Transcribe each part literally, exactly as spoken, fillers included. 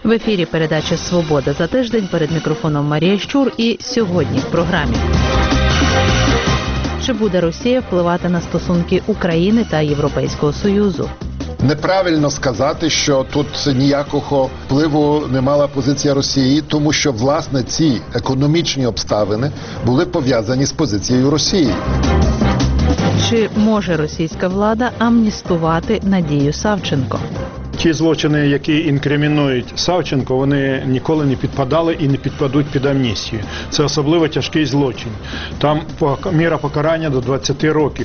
В ефірі передача «Свобода за тиждень», перед мікрофоном Марія Щур, і сьогодні в програмі. Чи буде Росія впливати на стосунки України та Європейського Союзу? Неправильно сказати, що тут ніякого впливу не мала позиція Росії, тому що, власне, ці економічні обставини були пов'язані з позицією Росії. Чи може російська влада амністувати Надію Савченко? Ті злочини, які інкримінують Савченко, вони ніколи не підпадали і не підпадуть під амністію. Це особливо тяжкий злочин. Там міра покарання до двадцяти років.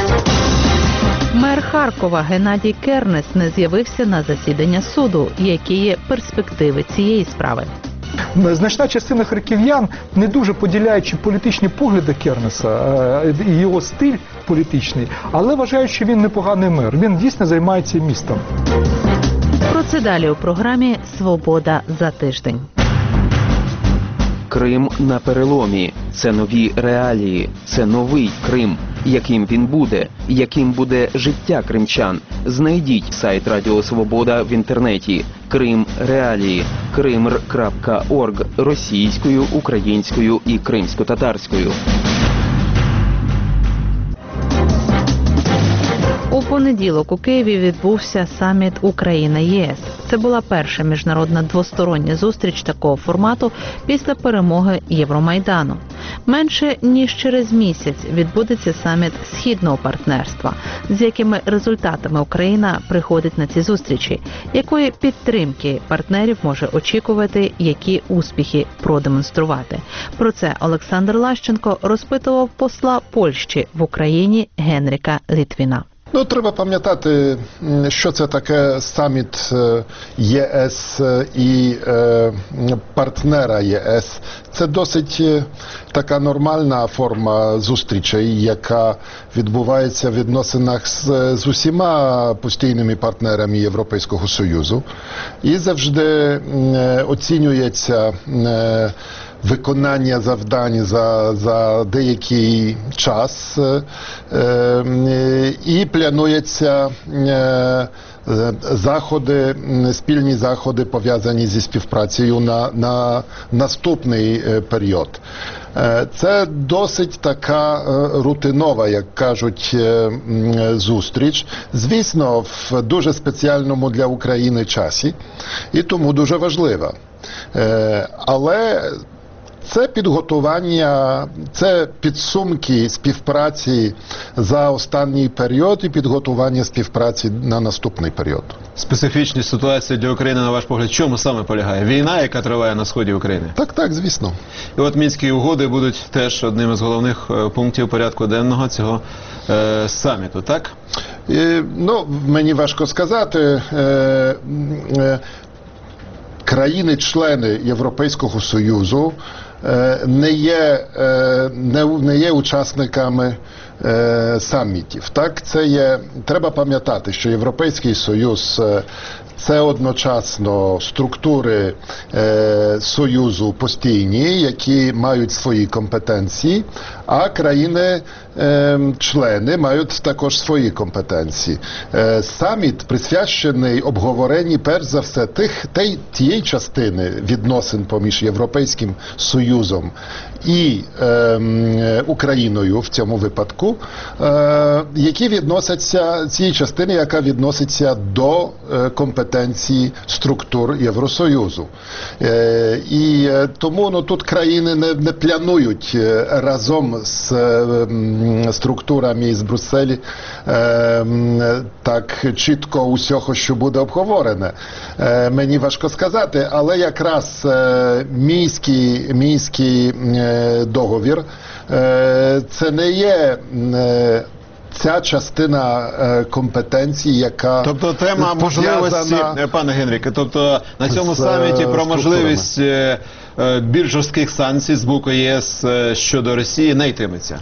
Мер Харкова Геннадій Кернес не з'явився на засідання суду. Які є перспективи цієї справи? Значна частина харків'ян, не дуже поділяючи політичні погляди Кернеса і його стиль політичний, але вважають, що він непоганий мер. Він дійсно займається містом. Про це далі у програмі «Свобода за тиждень». Крим на переломі. Це нові реалії. Це новий Крим. Яким він буде? Яким буде життя кримчан? Знайдіть сайт Радіо Свобода в інтернеті. Крим реалії. кримр крапка орг російською, українською і кримсько-татарською. У понеділок у Києві відбувся саміт Україна-ЄС. Це була перша міжнародна двостороння зустріч такого формату після перемоги Євромайдану. Менше ніж через місяць відбудеться саміт Східного партнерства. З якими результатами Україна приходить на ці зустрічі? Якої підтримки партнерів може очікувати, які успіхи продемонструвати? Про це Олександр Лащенко розпитував посла Польщі в Україні Генріка Літвіна. Ну, треба пам'ятати, що це таке саміт ЄС і е, партнера ЄС. Це досить така нормальна форма зустрічей, яка відбувається в відносинах з, з усіма постійними партнерами Європейського Союзу. І завжди е, оцінюється е, виконання завдань за, за деякий час е, е, і плануються е, заходи, спільні заходи, пов'язані зі співпрацею на, на наступний період. Це досить така рутинова, як кажуть, зустріч. Звісно, в дуже спеціальному для України часі, і тому дуже важлива. Але це підготування, це підсумки співпраці за останній період і підготування співпраці на наступний період. Специфічність ситуації для України, на ваш погляд, в чому саме полягає? Війна, яка триває на сході України? Так, так, звісно. І от Мінські угоди будуть теж одним із головних пунктів порядку денного цього е, саміту, так? І, ну, мені важко сказати. Е, е, країни-члени Європейського Союзу не є, не, не є учасниками е, самітів. Так, це є, треба пам'ятати, що Європейський Союз – це одночасно структури е, Союзу постійні, які мають свої компетенції, а країни-члени е, мають також свої компетенції. Е, саміт присвячений обговоренні, перш за все, тих, тієї тієї частини відносин поміж Європейським Союзом і е, Україною в цьому випадку, е, які відносяться, цієї частини, яка відноситься до е, компетенції структур Євросоюзу. Е, і е, тому ну, тут країни не, не планують е, разом з е, структурами з Брюсселі е, так чітко усього, що буде обговорене. Е, мені важко сказати, але якраз е, Мінський, Мінський е, договір е, це не є е, ця частина е, компетенції, яка тобто тема можливості, пане Генріке, тобто на цьому з, саміті про структурами. можливість е, е, більш жорстких санкцій з боку ЄС е, щодо Росії не йтиметься?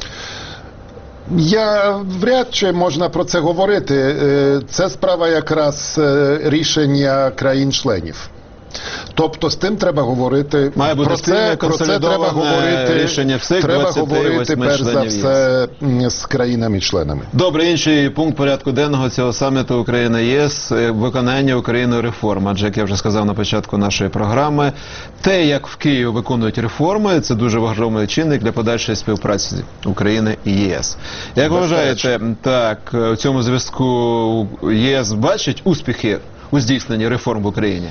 Я вряд чи можна про це говорити. Це справа якраз рішення країн-членів. Тобто з тим треба говорити. Має бути про це, про це треба консолідоване говорити, рішення всіх треба двадцяти говорити восьми перш за членів все м, з країнами-членами. Добре, інший пункт порядку денного цього саміту Україна-ЄС – виконання Україною реформ. Адже, як я вже сказав на початку нашої програми, те, як в Києві виконують реформи, це дуже важливий чинник для подальшої співпраці України і ЄС. Як ви вважаєте, так, у цьому зв'язку ЄС бачить успіхи у здійсненні реформ в Україні?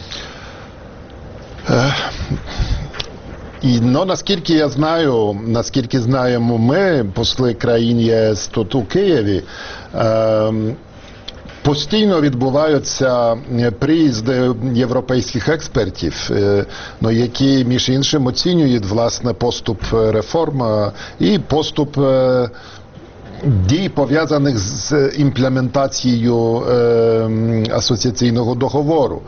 І, ну, наскільки я знаю, наскільки знаємо ми, посли країн ЄС тут у Києві, е, постійно відбуваються приїзди європейських експертів, е, ну, які, між іншим, оцінюють, власне, поступ реформ е, і поступ е, дій, пов'язаних з імплементацією е, асоціаційного договору.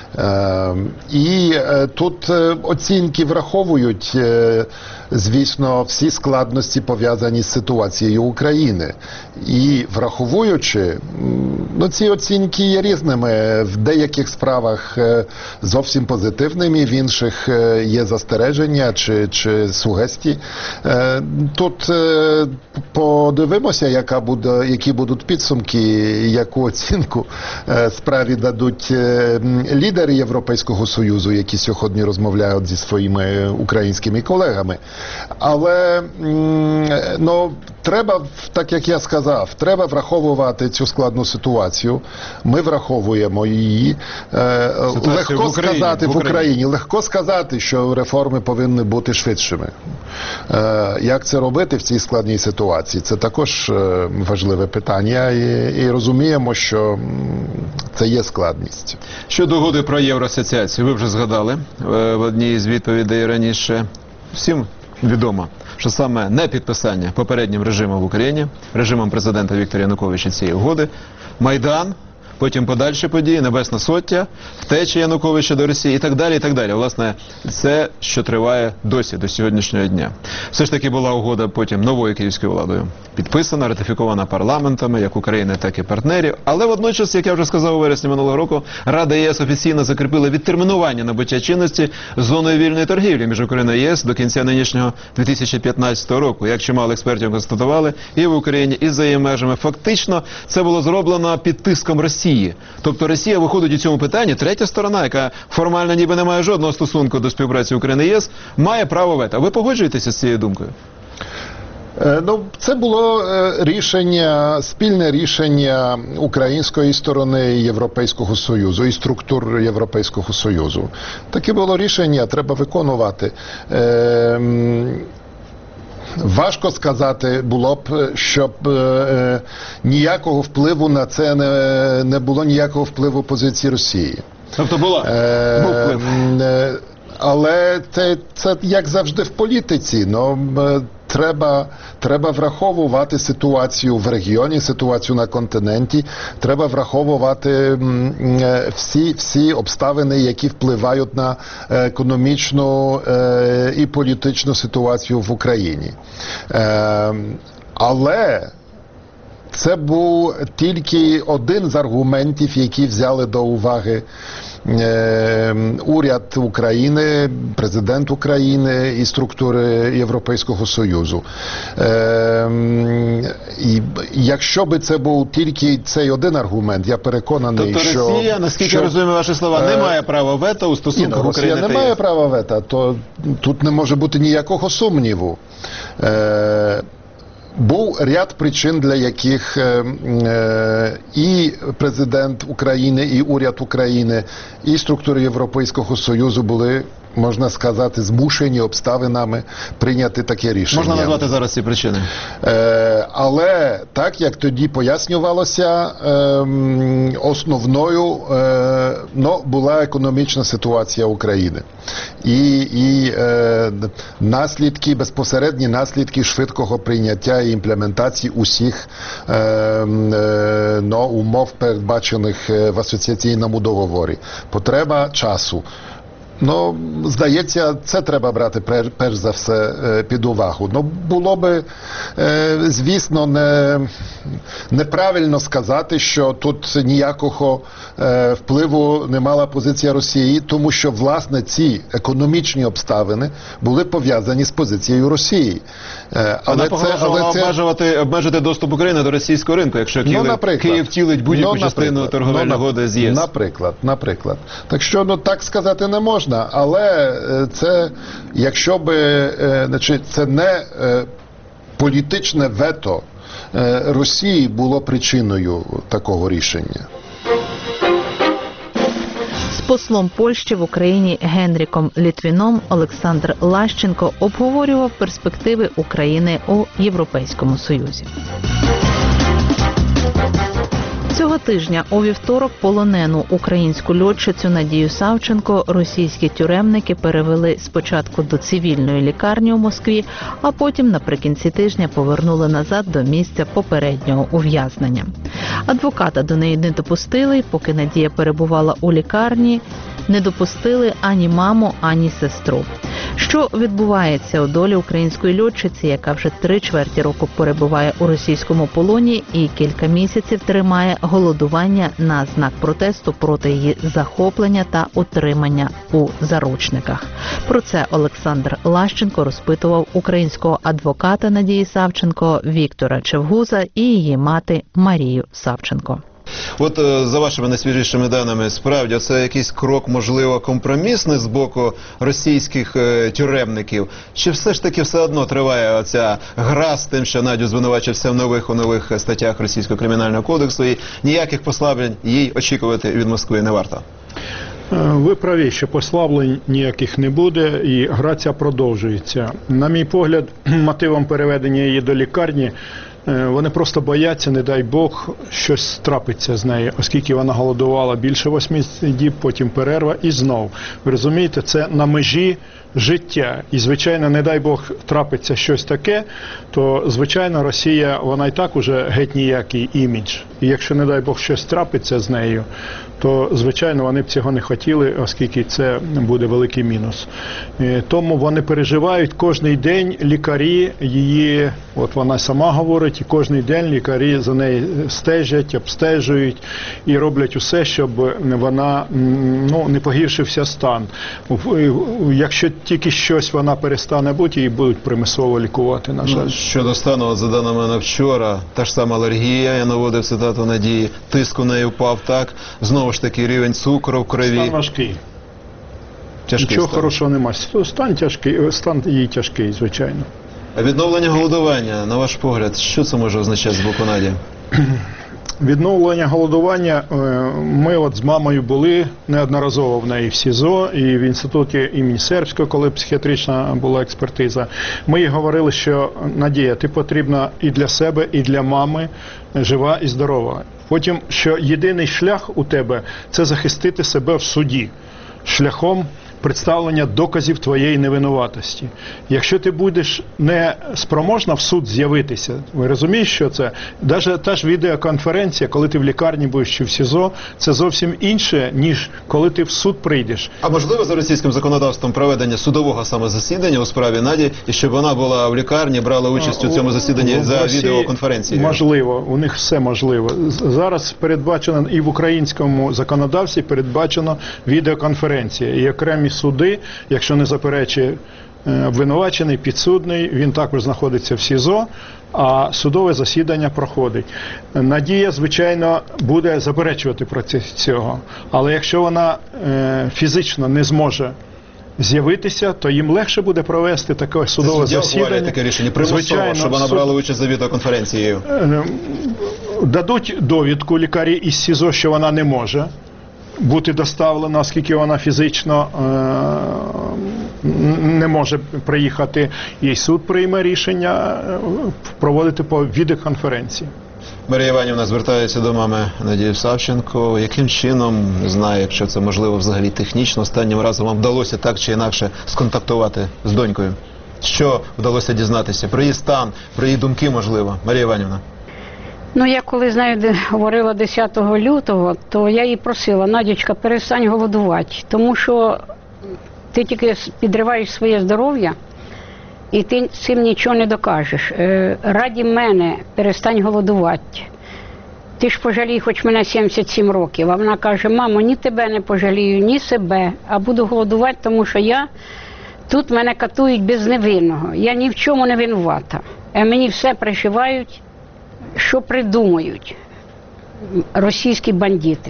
Е, і е, тут е, оцінки враховують, е, звісно, всі складності, пов'язані з ситуацією України. І враховуючи, ну, ці оцінки є різними. В деяких справах е, зовсім позитивними, в інших е, є застереження чи, чи сугестії. Е, тут е, подивимося, яка буде, які будуть підсумки, яку оцінку е, справі дадуть е, лідери Європейського Союзу, які сьогодні розмовляють зі своїми українськими колегами. Але, м, ну, треба, так як я сказав, треба враховувати цю складну ситуацію. Ми враховуємо її. Е, легко в Україні, сказати в в Україні. Україні, легко сказати, що реформи повинні бути швидшими. Е, як це робити в цій складній ситуації? Це також е, важливе питання, і, і розуміємо, що м, це є складність. Щодо угоди про євроасоціацію, ви вже згадали е, в одній із відповідей раніше. Всім відомо, що саме не підписання попереднім режимом в Україні, режимом президента Віктора Януковича цієї угоди, Майдан, потім подальші події, Небесна Сотня, втеча Януковича до Росії і так далі, і так далі. Власне, це, що триває досі, до сьогоднішнього дня. Все ж таки була угода потім новою київською владою підписана, ратифікована парламентами, як України, так і партнерів. Але водночас, як я вже сказав у вересні минулого року, Рада ЄС офіційно закріпила відтермінування набуття чинності зоною вільної торгівлі між Україною і ЄС до кінця нинішнього дві тисячі п'ятнадцятого року. Як чимало експертів констатували, і в Україні, і за її межами. Фактично, це було зроблено під тиском Росії. Тобто Росія виходить у цьому питанні, третя сторона, яка формально ніби не має жодного стосунку до співпраці України і ЄС, має право вето. Ви погоджуєтеся з цією думкою? Ну, це було рішення, спільне рішення української сторони і Європейського Союзу, і структур Європейського Союзу. Таке було рішення, треба виконувати. Ем... Важко сказати було б, щоб е, ніякого впливу на це не, не було ніякого впливу позиції Росії. Тобто була, е, був вплив. Е, але це, це як завжди в політиці. Ну, е, Треба, треба враховувати ситуацію в регіоні, ситуацію на континенті. Треба враховувати м, е, всі, всі обставини, які впливають на економічну е, і політичну ситуацію в Україні. Е, але це був тільки один з аргументів, які взяли до уваги е, уряд України, президент України і структури Європейського Союзу. Е, і якщо би це був тільки цей один аргумент, я переконаний, тобто що... Росія, наскільки що, я розумію ваші слова, не має права вето у стосунках ні, України Росія та не має ЄС? права вето, то тут не може бути ніякого сумніву. Е, Був ряд причин, для яких е, е, і президент України, і уряд України, і структури Європейського Союзу були, можна сказати, змушені обставинами прийняти таке рішення. Можна назвати зараз ці причини? Е, але так, як тоді пояснювалося, е, основною е, ну, була економічна ситуація України. І, і е, наслідки, безпосередні наслідки швидкого прийняття і імплементації усіх е, е, ну, умов, передбачених в асоціаційному договорі. Потреба часу. Ну, здається, це треба брати пер, перш за все е, під увагу. Ну, було би, е, звісно, не, неправильно сказати, що тут ніякого е, впливу не мала позиція Росії, тому що, власне, ці економічні обставини були пов'язані з позицією Росії. Е, але Вона погрожувала це... обмежувати, обмежити доступ України до російського ринку, якщо Київ, ну, Київ тілить будь-яку ну, частину торговельної ну, угоди з ЄС. Наприклад, наприклад. Так що, ну, так сказати не можна. Але це, якщо би, значить, це не політичне вето Росії було причиною такого рішення. З послом Польщі в Україні Генріком Літвіном Олександр Лащенко обговорював перспективи України у Європейському Союзі. Цього тижня у вівторок полонену українську льотчицю Надію Савченко російські тюремники перевели спочатку до цивільної лікарні у Москві, а потім наприкінці тижня повернули назад до місця попереднього ув'язнення. Адвоката до неї не допустили, поки Надія перебувала у лікарні, не допустили ані маму, ані сестру. Що відбувається у долі української льотчиці, яка вже три чверті року перебуває у російському полоні і кілька місяців тримає голодування на знак протесту проти її захоплення та утримання у заручниках. Про це Олександр Лащенко розпитував українського адвоката Надії Савченко Віктора Чевгуза і її мати Марію Савченко. От за вашими найсвіжішими даними, справді, це якийсь крок, можливо, компромісний з боку російських е, тюремників? Чи все ж таки все одно триває оця гра з тим, що Надю звинувачився в нових у нових статтях Російського кримінального кодексу, і ніяких послаблень їй очікувати від Москви не варто? Ви праві, що послаблень ніяких не буде, і гра ця продовжується. На мій погляд, мотивом переведення її до лікарні вони просто бояться, не дай Бог, щось трапиться з нею, оскільки вона голодувала більше восьми діб, потім перерва і знов. Ви розумієте, це на межі життя. І, звичайно, не дай Бог трапиться щось таке, то, звичайно, Росія, вона і так уже геть ніякий імідж. І якщо, не дай Бог, щось трапиться з нею, то, звичайно, вони б цього не хотіли, оскільки це буде великий мінус. Тому вони переживають кожний день, лікарі її, от вона сама говорить, і кожний день лікарі за нею стежать, обстежують і роблять усе, щоб вона, ну, не погіршився стан. Якщо тільки щось вона перестане бути, її будуть примусово лікувати, на жаль. Ну, щодо стану, за даними на вчора, та ж сама алергія, я наводив цитату Надії, тиск у неї впав так, знову ж таки рівень цукру в крові. Стан важкий. Тяжкий Нічого стан. хорошого немає. Стан тяжкий, стан її тяжкий, звичайно. А відновлення голодування, на ваш погляд, що це може означати з боку Наді? Відновлення голодування, ми от з мамою були неодноразово в неї в СІЗО і в інституті імені Сербського, коли психіатрична була експертиза. Ми їй говорили, що Надія, ти потрібна і для себе, і для мами, жива і здорова. Потім, що єдиний шлях у тебе – це захистити себе в суді шляхом представлення доказів твоєї невинуватості. Якщо ти будеш не спроможна в суд з'явитися, ви розумієте, що це? Навіть та ж відеоконференція, коли ти в лікарні будеш чи в СІЗО, це зовсім інше, ніж коли ти в суд прийдеш. А можливо за російським законодавством проведення судового саме засідання у справі Наді, і щоб вона була в лікарні, брала участь у цьому засіданні за Росії відеоконференцією? Можливо, у них все можливо. Зараз передбачено і в українському законодавстві передбачено відеоконференція. І окремі суди, якщо не заперечує обвинувачений, підсудний, він також знаходиться в СІЗО, а судове засідання проходить. Надія, звичайно, буде заперечувати проти цього, але якщо вона е, фізично не зможе з'явитися, то їм легше буде провести таке судове засідання. засідання. Таке рішення примусово, Звичайно, щоб вона суд... брала участь за відеоконференцією. Дадуть довідку лікарі із СІЗО, що вона не може бути доставлена, оскільки вона фізично е не може приїхати, і суд прийме рішення проводити по відеоконференції. Марія Іванівна звертається до мами Надії Савченко. Яким чином, не знаю, якщо це можливо взагалі технічно, останнім разом вам вдалося так чи інакше сконтактувати з донькою? Що вдалося дізнатися? Про її стан, про її думки, можливо? Марія Іванівна. Ну, я коли з нею говорила десятого лютого, то я їй просила: Надічка, перестань голодувати, тому що ти тільки підриваєш своє здоров'я, і ти цим нічого не докажеш. Е, раді мене перестань голодувати. Ти ж пожалій, хоч мене сімдесят сім років. А вона каже: мамо, ні тебе не пожалію, ні себе, а буду голодувати, тому що я, тут мене катують без невинного. Я ні в чому не винувата. А мені все пришивають, що придумають російські бандити.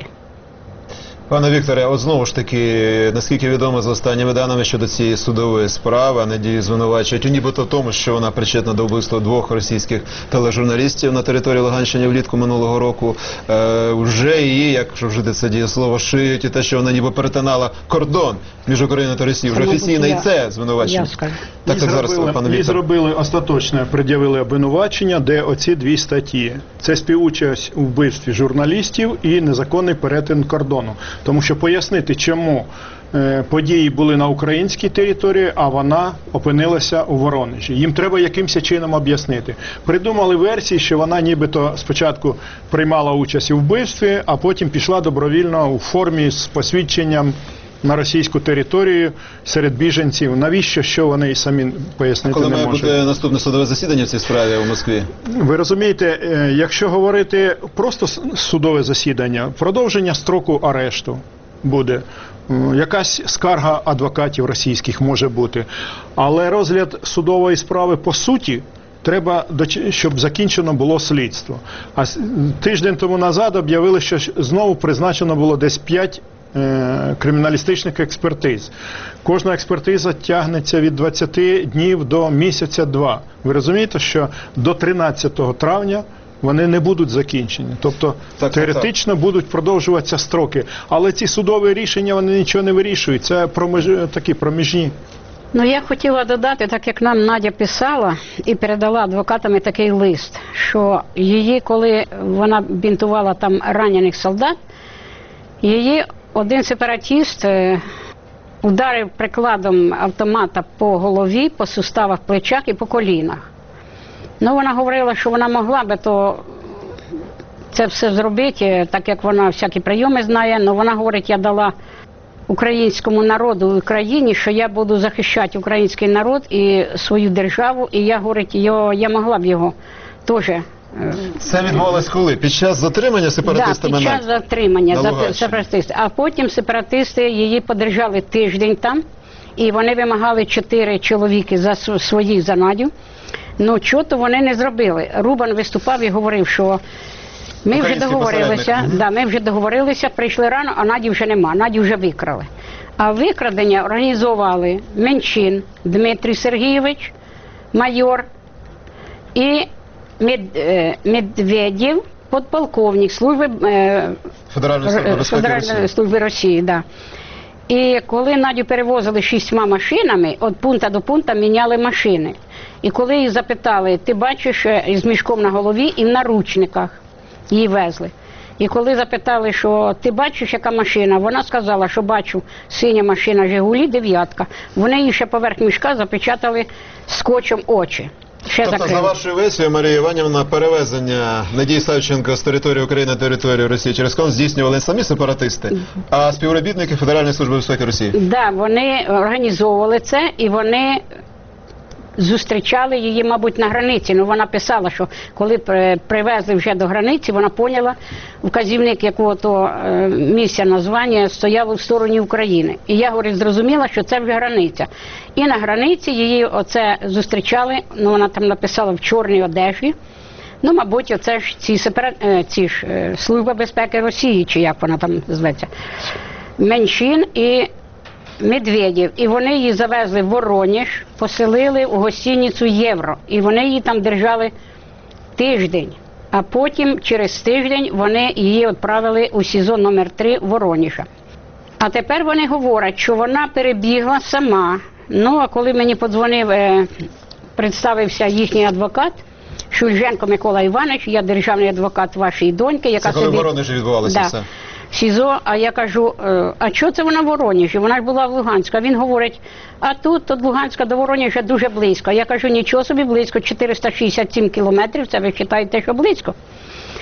Пане Вікторе, от знову ж таки, наскільки відомо за останніми даними щодо цієї судової справи, Надію звинувачують нібито в тому, що вона причетна до вбивства двох російських тележурналістів на території Луганщини влітку минулого року. Е, вже її, якщо вжити це дієслово, шиють, і те, що вона ніби перетинала кордон між Україною та Росією. Вже офіційно і це звинувачення. Я скажу. Так, так зараз, зробили, пане і Вікторе. зробили остаточне, пред'явили обвинувачення, де оці дві статті. Це співучасть у вбивстві журналістів і незаконний перетин кордону. Тому що пояснити, чому е, події були на українській території, а вона опинилася у Воронежі. Їм треба якимось чином об'яснити. Придумали версії, що вона нібито спочатку приймала участь у вбивстві, а потім пішла добровільно у формі з посвідченням на російську територію серед біженців. Навіщо, що вони і самі пояснити Коли не має можуть. бути наступне судове засідання в цій справі у Москві? Ви розумієте, е, якщо говорити просто с- судове засідання, продовження строку арешту буде, е, якась скарга адвокатів російських може бути, але розгляд судової справи по суті треба, доч- щоб закінчено було слідство. А с- тиждень тому назад об'явили, що ж знову призначено було десь п'ять е, криміналістичних експертиз. Кожна експертиза тягнеться від двадцяти днів до місяця-два. Ви розумієте, що до тринадцятого травня вони не будуть закінчені. Тобто так, теоретично так. будуть продовжуватися строки. Але ці судові рішення, вони нічого не вирішують. Це проміж... такі проміжні. Ну, я хотіла додати, так як нам Надя писала і передала адвокатами такий лист, що її, коли вона бінтувала там ранених солдат, її один сепаратіст е, ударив прикладом автомата по голові, по суставах, плечах і по колінах. Ну, вона говорила, що вона могла би то це все зробити, так як вона всякі прийоми знає, але вона говорить, я дала українському народу в Україні, що я буду захищати український народ і свою державу, і я, говорить, я, я могла б його теж. Це відбувалось коли? Під час затримання сепаратистами? Так, під час затримання на за- Луганщині. сепаратистів. А потім сепаратисти її подержали тиждень там, і вони вимагали чотири чоловіки за св- своїх за Надю. Ну, чого-то вони не зробили. Рубан виступав і говорив, що ми вже Український договорилися, посередник. Мгм. да, ми вже договорилися, прийшли рано, а Наді вже нема, Наді вже викрали. А викрадення організовували Менчин Дмитрій Сергійович, майор, і Мед, е, Медведєв, подполковник служби е, Федеральної служби Р- безпеки Федеральної Росії. служби Росії, да. І коли Надю перевозили шістьма машинами, від пункту до пункту міняли машини. І коли її запитали, ти бачиш е, з мішком на голові і в наручниках її везли. І коли запитали, що ти бачиш, яка машина, вона сказала, що бачу синя машина «Жигулі», дев'ятка. Вони їй ще поверх мішка запечатали скотчем очі. Ще Тобто, закрили. за вашою версією, Марія Іванівна, перевезення Надії Савченко з території України на територію Росії через кордон здійснювали не самі сепаратисти, а співробітники Федеральної служби безпеки Росії. Да, вони організовували це і вони зустрічали її, мабуть, на границі. Ну, вона писала, що коли при- привезли вже до границі, вона поняла, вказівник якого-то е, місця названня стояв у стороні України. І я, говорить, зрозуміла, що це вже границя. І на границі її оце зустрічали, ну, вона там написала в чорній одежі. Ну, мабуть, оце ж ці, сепара... е, ці ж е, Служба безпеки Росії, чи як вона там зветься. Менчин і Медведєв. І вони її завезли в Воронеж, поселили у гостиницю «Євро». І вони її там держали тиждень. А потім, через тиждень, вони її відправили у СІЗО номер три Воронежа. А тепер вони говорять, що вона перебігла сама. Ну, а коли мені подзвонив, е, представився їхній адвокат, Шульженко Микола Іванович, я державний адвокат вашої доньки, яка Це коли в собі... Воронежі відбувалося Да. все. СІЗО, а я кажу, е, а чого це вона в Воронежі? Вона ж була в Луганську. А він говорить, а тут від Луганська до Воронежа дуже близько. Я кажу, нічого собі близько, чотириста шістдесят сім кілометрів, це ви вважаєте, що близько.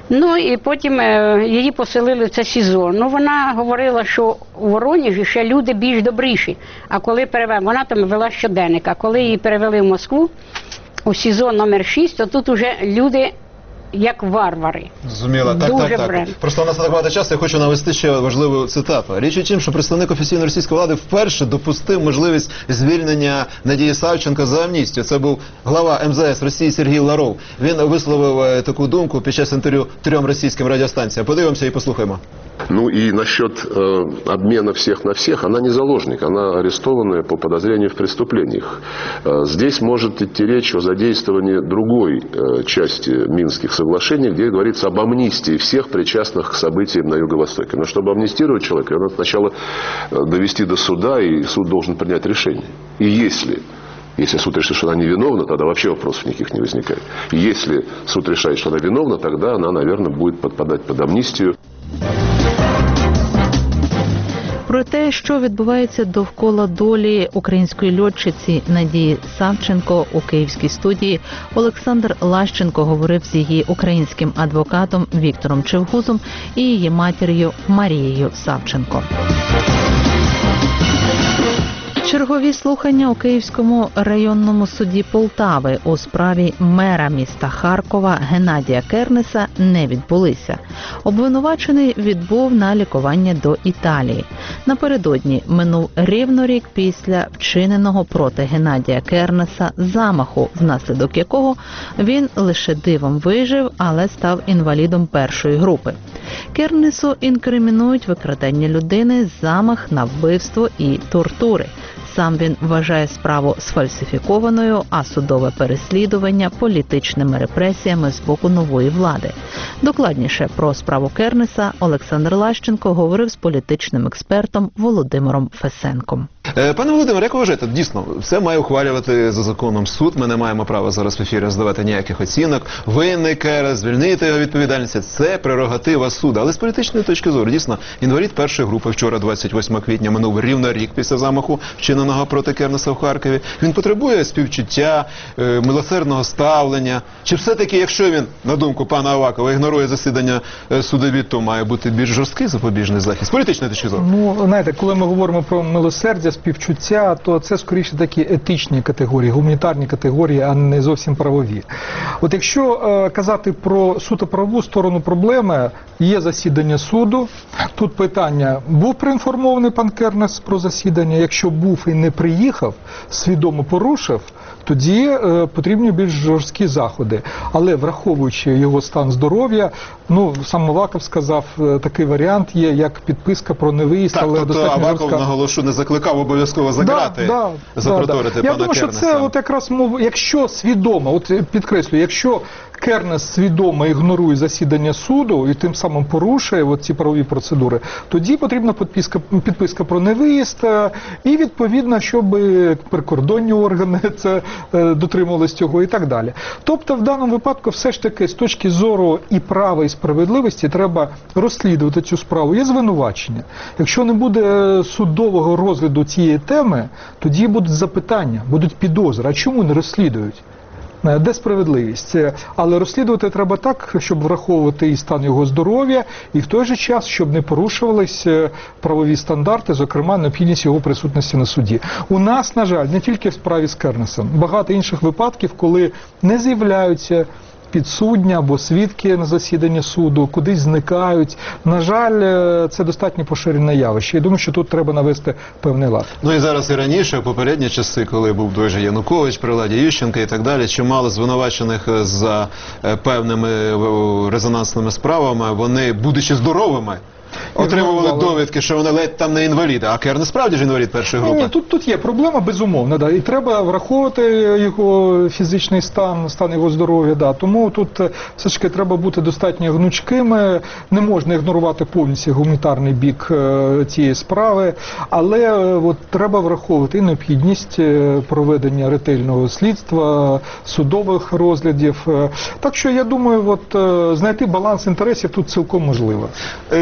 Ну і потім е, її поселили в це СІЗО. Ну вона говорила, що у Воронежі ще люди більш добріші. А коли перевели, вона там вела щоденник, а коли її перевели в Москву, у СІЗО номер шість, то тут уже люди як варвари. Зрозуміло, так, Дуже так, так. бред. Просто у нас не так багато часу, я хочу навести ще важливу цитату. Річ у тім, що представник офіційної російської влади вперше допустив можливість звільнення Надії Савченко за амністію. Це був глава ем зе ес Росії Сергій Ларов. Він висловив е, таку думку під час інтерв'ю трьом російським радіостанціям. Подивимося і послухаємо. Ну и насчет э, обмена всех на всех, она не заложник, она арестованная по подозрению в преступлениях. Э, здесь может идти речь о задействовании другой э, части Минских соглашений, где говорится об амнистии всех причастных к событиям на Юго-Востоке. Но чтобы амнистировать человека, надо сначала э, довести до суда, и суд должен принять решение. И если... Если суд решит, что она невиновна, тогда вообще вопросов никаких не возникает. Если суд решает, что она виновна, тогда она, наверное, будет подпадать под амнистию. Про те, що відбувається довкола долі української льотчиці Надії Савченко у київській студії, Олександр Лащенко говорив з її українським адвокатом Віктором Чевгузом і її матір'ю Марією Савченко. Чергові слухання у Київському районному суді Полтави у справі мера міста Харкова Геннадія Кернеса не відбулися. Обвинувачений відбув на лікування до Італії. Напередодні минув рівно рік після вчиненого проти Геннадія Кернеса замаху, внаслідок якого він лише дивом вижив, але став інвалідом першої групи. Кернесу інкримінують викрадення людини, замах на вбивство і тортури. Сам він вважає справу сфальсифікованою, а судове переслідування – політичними репресіями з боку нової влади. Докладніше про справу Кернеса Олександр Лащенко говорив з політичним експертом Володимиром Фесенком. Пане Володимире, як ви вважаєте, дійсно, все має ухвалювати за законом суд, ми не маємо права зараз в ефірі здавати ніяких оцінок, винний Кернес, звільнити його відповідальності, це прерогатива суду. Але з політичної точки зору, дійсно, інвалід першої групи вчора, двадцять восьмого квітня, минув рівно рік після замаху, вчиненого проти Кернеса в Харкові. Він потребує співчуття, е, милосердного ставлення. Чи все-таки, якщо він, на думку пана Авакова, ігнорує засідання е, судові, то має бути більш жорсткий запобіжний захист? З політичної точки зору. Ну, знаєте, коли ми говоримо про милосердя, співчуття, то це скоріше такі етичні категорії, гуманітарні категорії, а не зовсім правові. От якщо е, казати про суто правову сторону проблеми, є засідання суду. Тут питання, був проінформований пан Кернес про засідання? Якщо був і не приїхав, свідомо порушив, тоді е, потрібні більш жорсткі заходи. Але враховуючи його стан здоров'я, ну, сам Аваков сказав, е, такий варіант є, як підписка про невиїзд, так, але тобто достатньо Аваков, жорстка. наголошу, не закликав обов'язково заграти, да, да, запроторити да, да. пана Я думаю, що Кернеса. це от якраз мов, якщо свідомо, от підкреслюю, якщо Кернес свідомо ігнорує засідання суду і тим самим порушує от ці правові процедури, тоді потрібна підписка, підписка про невиїзд і відповідно, щоб прикордонні органи це дотримувалися цього і так далі. Тобто в даному випадку все ж таки з точки зору і права, і справедливості треба розслідувати цю справу. Є звинувачення. Якщо не буде судового розгляду цієї теми, тоді будуть запитання, будуть підозри. А чому не розслідують? Де справедливість? Але розслідувати треба так, щоб враховувати і стан його здоров'я, і в той же час, щоб не порушувались правові стандарти, зокрема необхідність його присутності на суді. У нас, на жаль, не тільки в справі з Кернесом, багато інших випадків, коли не з'являються підсудні або свідки на засіданні суду, кудись зникають. На жаль, це достатньо поширене явище. Я думаю, що тут треба навести певний лад. Ну і зараз і раніше, в попередні часи, коли був той же Янукович, при владі Ющенка і так далі, чимало звинувачених за певними резонансними справами, вони, будучи здоровими, отримували довідки, що вони ледь там не інваліди. А Кернес справді ж інвалід першої групи? Ні, ні, тут, тут є проблема, безумовно, да, і треба враховувати його фізичний стан, стан його здоров'я, да. Тому тут все ж таки треба бути достатньо гнучкими, не можна ігнорувати повністю гуманітарний бік е, цієї справи, але е, от, треба враховувати і необхідність проведення ретельного слідства, судових розглядів. Е, так що я думаю, от, е, знайти баланс інтересів тут цілком можливо. Е, знову ж таки,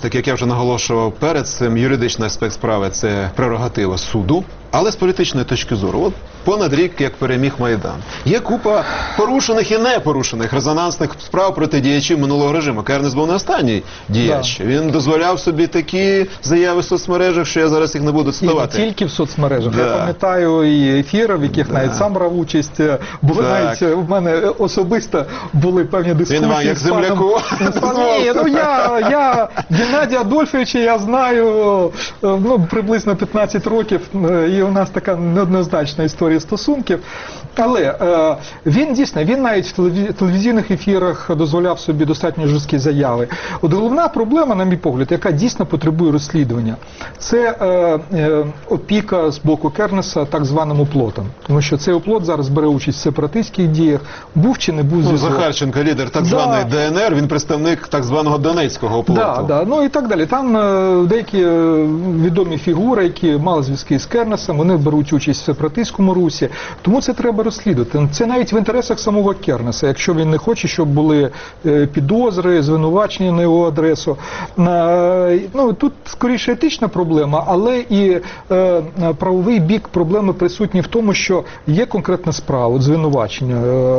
таки, як я вже наголошував перед цим, юридичний аспект справи – це прерогатива суду, але з політичної точки зору, от понад рік, як переміг Майдан. Є купа порушених і непорушених резонансних справ проти діячів минулого режиму. Кернес був не останній діяч. Да. Він дозволяв собі такі заяви в соцмережах, що я зараз їх не буду цитувати. І не тільки в соцмережах. Да. Я пам'ятаю і ефіри, в яких да. навіть сам брав участь. Були так. навіть, в мене особисто були певні дискусії. Він вам як земляку? Ні, ну я, я Геннадія Адольфовича, я знаю ну, приблизно п'ятнадцять років, і у нас така неоднозначна історія стосунків. Але е, він дійсно, він навіть в телевізійних ефірах дозволяв собі достатньо жорсткі заяви. От головна проблема, на мій погляд, яка дійсно потребує розслідування, це е, е, опіка з боку Кернеса так званим оплотом. Тому що цей оплот зараз бере участь в сепаратистських діях, був чи не був зв'язок. Ну, Захарченко, лідер так да. званої Д Н Р, він представник так званого Донецького оплоту. Да, да. Ну і так далі. Там е, деякі е, відомі фігури, які мали зв'язки з Кернесом, вони беруть участь в сепаратистському русі. Тому це треба розслідувати. Це навіть в інтересах самого Кернеса, якщо він не хоче, щоб були е, підозри, звинувачення на його адресу. Е, ну, тут скоріше етична проблема, але і е, правовий бік проблеми присутній в тому, що є конкретна справа, от звинувачення.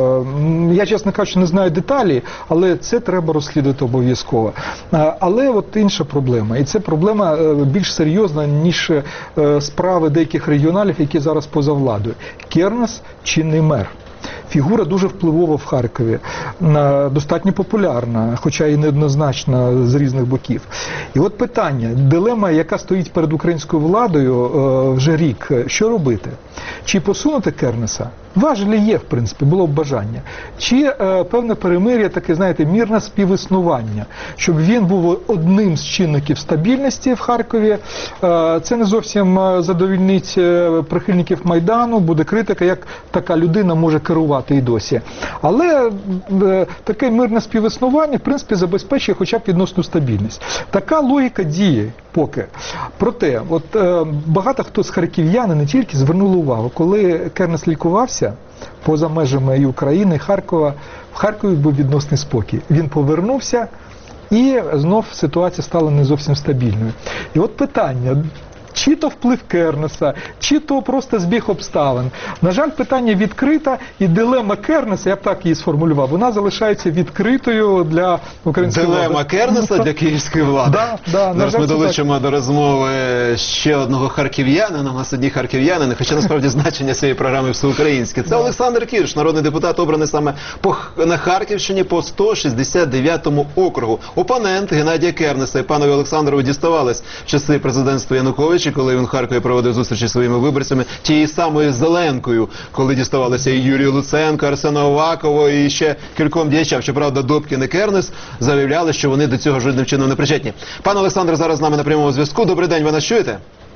Е, я, чесно кажучи, не знаю деталі, але це треба розслідувати обов'язково. Е, але от інша проблема, і це проблема е, більш серйозна, ніж е, справи деяких регіоналів, які зараз поза владою. Кернес чинний мер. Фігура дуже впливова в Харкові, достатньо популярна, хоча і неоднозначна з різних боків. І от питання, дилема, яка стоїть перед українською владою вже рік, що робити? Чи посунути Кернеса? Важелі є, в принципі, було б бажання. Чи е, певне перемир'я, таке, знаєте, мірне співіснування, щоб він був одним з чинників стабільності в Харкові. Е, це не зовсім задовільнить прихильників Майдану, буде критика, як така людина може керувати і досі. Але е, таке мирне співіснування, в принципі, забезпечує хоча б відносну стабільність. Така логіка діє поки. Проте, от е, багато хто з харків'ян, не тільки, звернули увагу, коли Кернес лікувався, поза межами і України, і Харкова, в Харкові був відносний спокій. Він повернувся, і знов ситуація стала не зовсім стабільною. І от питання, чи то вплив Кернеса, чи то просто збіг обставин. На жаль, питання відкрите, і дилема Кернеса, я б так її сформулював, вона залишається відкритою для української влади. Дилема Кернеса для київської влади. Да, да, зараз ми долучимо до розмови ще одного харків'янина, у нас одні харків'янини, хоча насправді значення цієї програми всеукраїнське. Це Олександр Кірш, народний депутат, обраний саме по, на Харківщині по сто шістдесят дев'ятому округу. Опонент Геннадія Кернеса. І панові Олександрову діставались часи президентства Януковича, коли він в Харкові проводив зустрічі зі своїми виборцями, тією самою Зеленкою, коли діставалися і Юрію Луценко, Арсену Авакову і ще кільком діячам. Щоправда, Добкін і Кернес заявляли, що вони до цього жодним чином не причетні. Пан Олександр зараз з нами на прямому зв'язку. Добрий день, ви нас чуєте?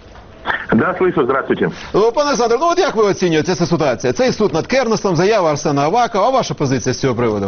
Да, слышу, здравствуйте. Ну, пане Олександр, ну от як ви оцінюєте цю ситуацію? Цей суд над Кернесом, заява Арсена Авакова, а ваша позиція з цього приводу?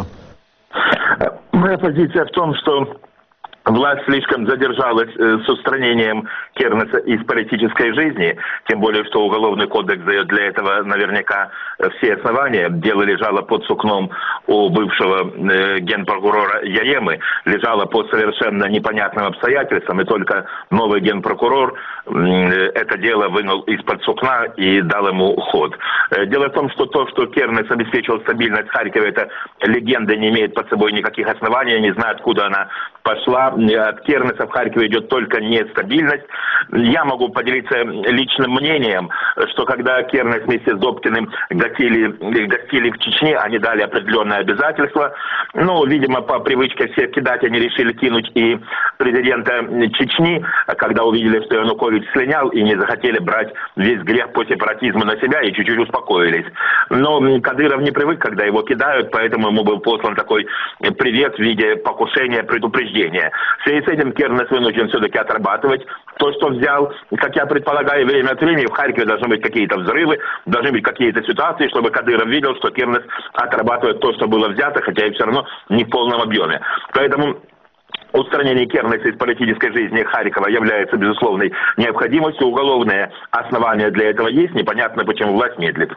Моя позиция в том, что власть слишком задержалась э, с устранением Кернеса из политической жизни, тем более, что Уголовный кодекс дает для этого наверняка все основания. Дело лежало под сукном у бывшего э, генпрокурора Яремы, лежало по совершенно непонятным обстоятельствам, и только новый генпрокурор э, это дело вынул из-под сукна и дал ему ход. Э, дело в том, что то, что Кернес обеспечил стабильность в Харькове, это легенда, не имеет под собой никаких оснований, я не знаю, откуда она пошла. От Кернеса в Харькове идет только нестабильность. Я могу поделиться личным мнением, что когда Кернес вместе с Добкиным гостили, гостили в Чечне, они дали определенные обязательства. Ну, видимо, по привычке всех кидать, они решили кинуть и президента Чечни, когда увидели, что Янукович слинял, и не захотели брать весь грех по сепаратизму на себя, и чуть-чуть успокоились. Но Кадыров не привык, когда его кидают, поэтому ему был послан такой привет в виде покушения, предупреждения. В связи с этим Кернес вынужден все-таки отрабатывать то, что взял. Как я предполагаю, время от времени в Харькове должны быть какие-то взрывы, должны быть какие-то ситуации, чтобы Кадыров видел, что Кернес отрабатывает то, что было взято, хотя и все равно не в полном объеме. Поэтому устранение Кернеса из политической жизни Харькова является безусловной необходимостью. Уголовное основание для этого есть. Непонятно, почему власть медлит.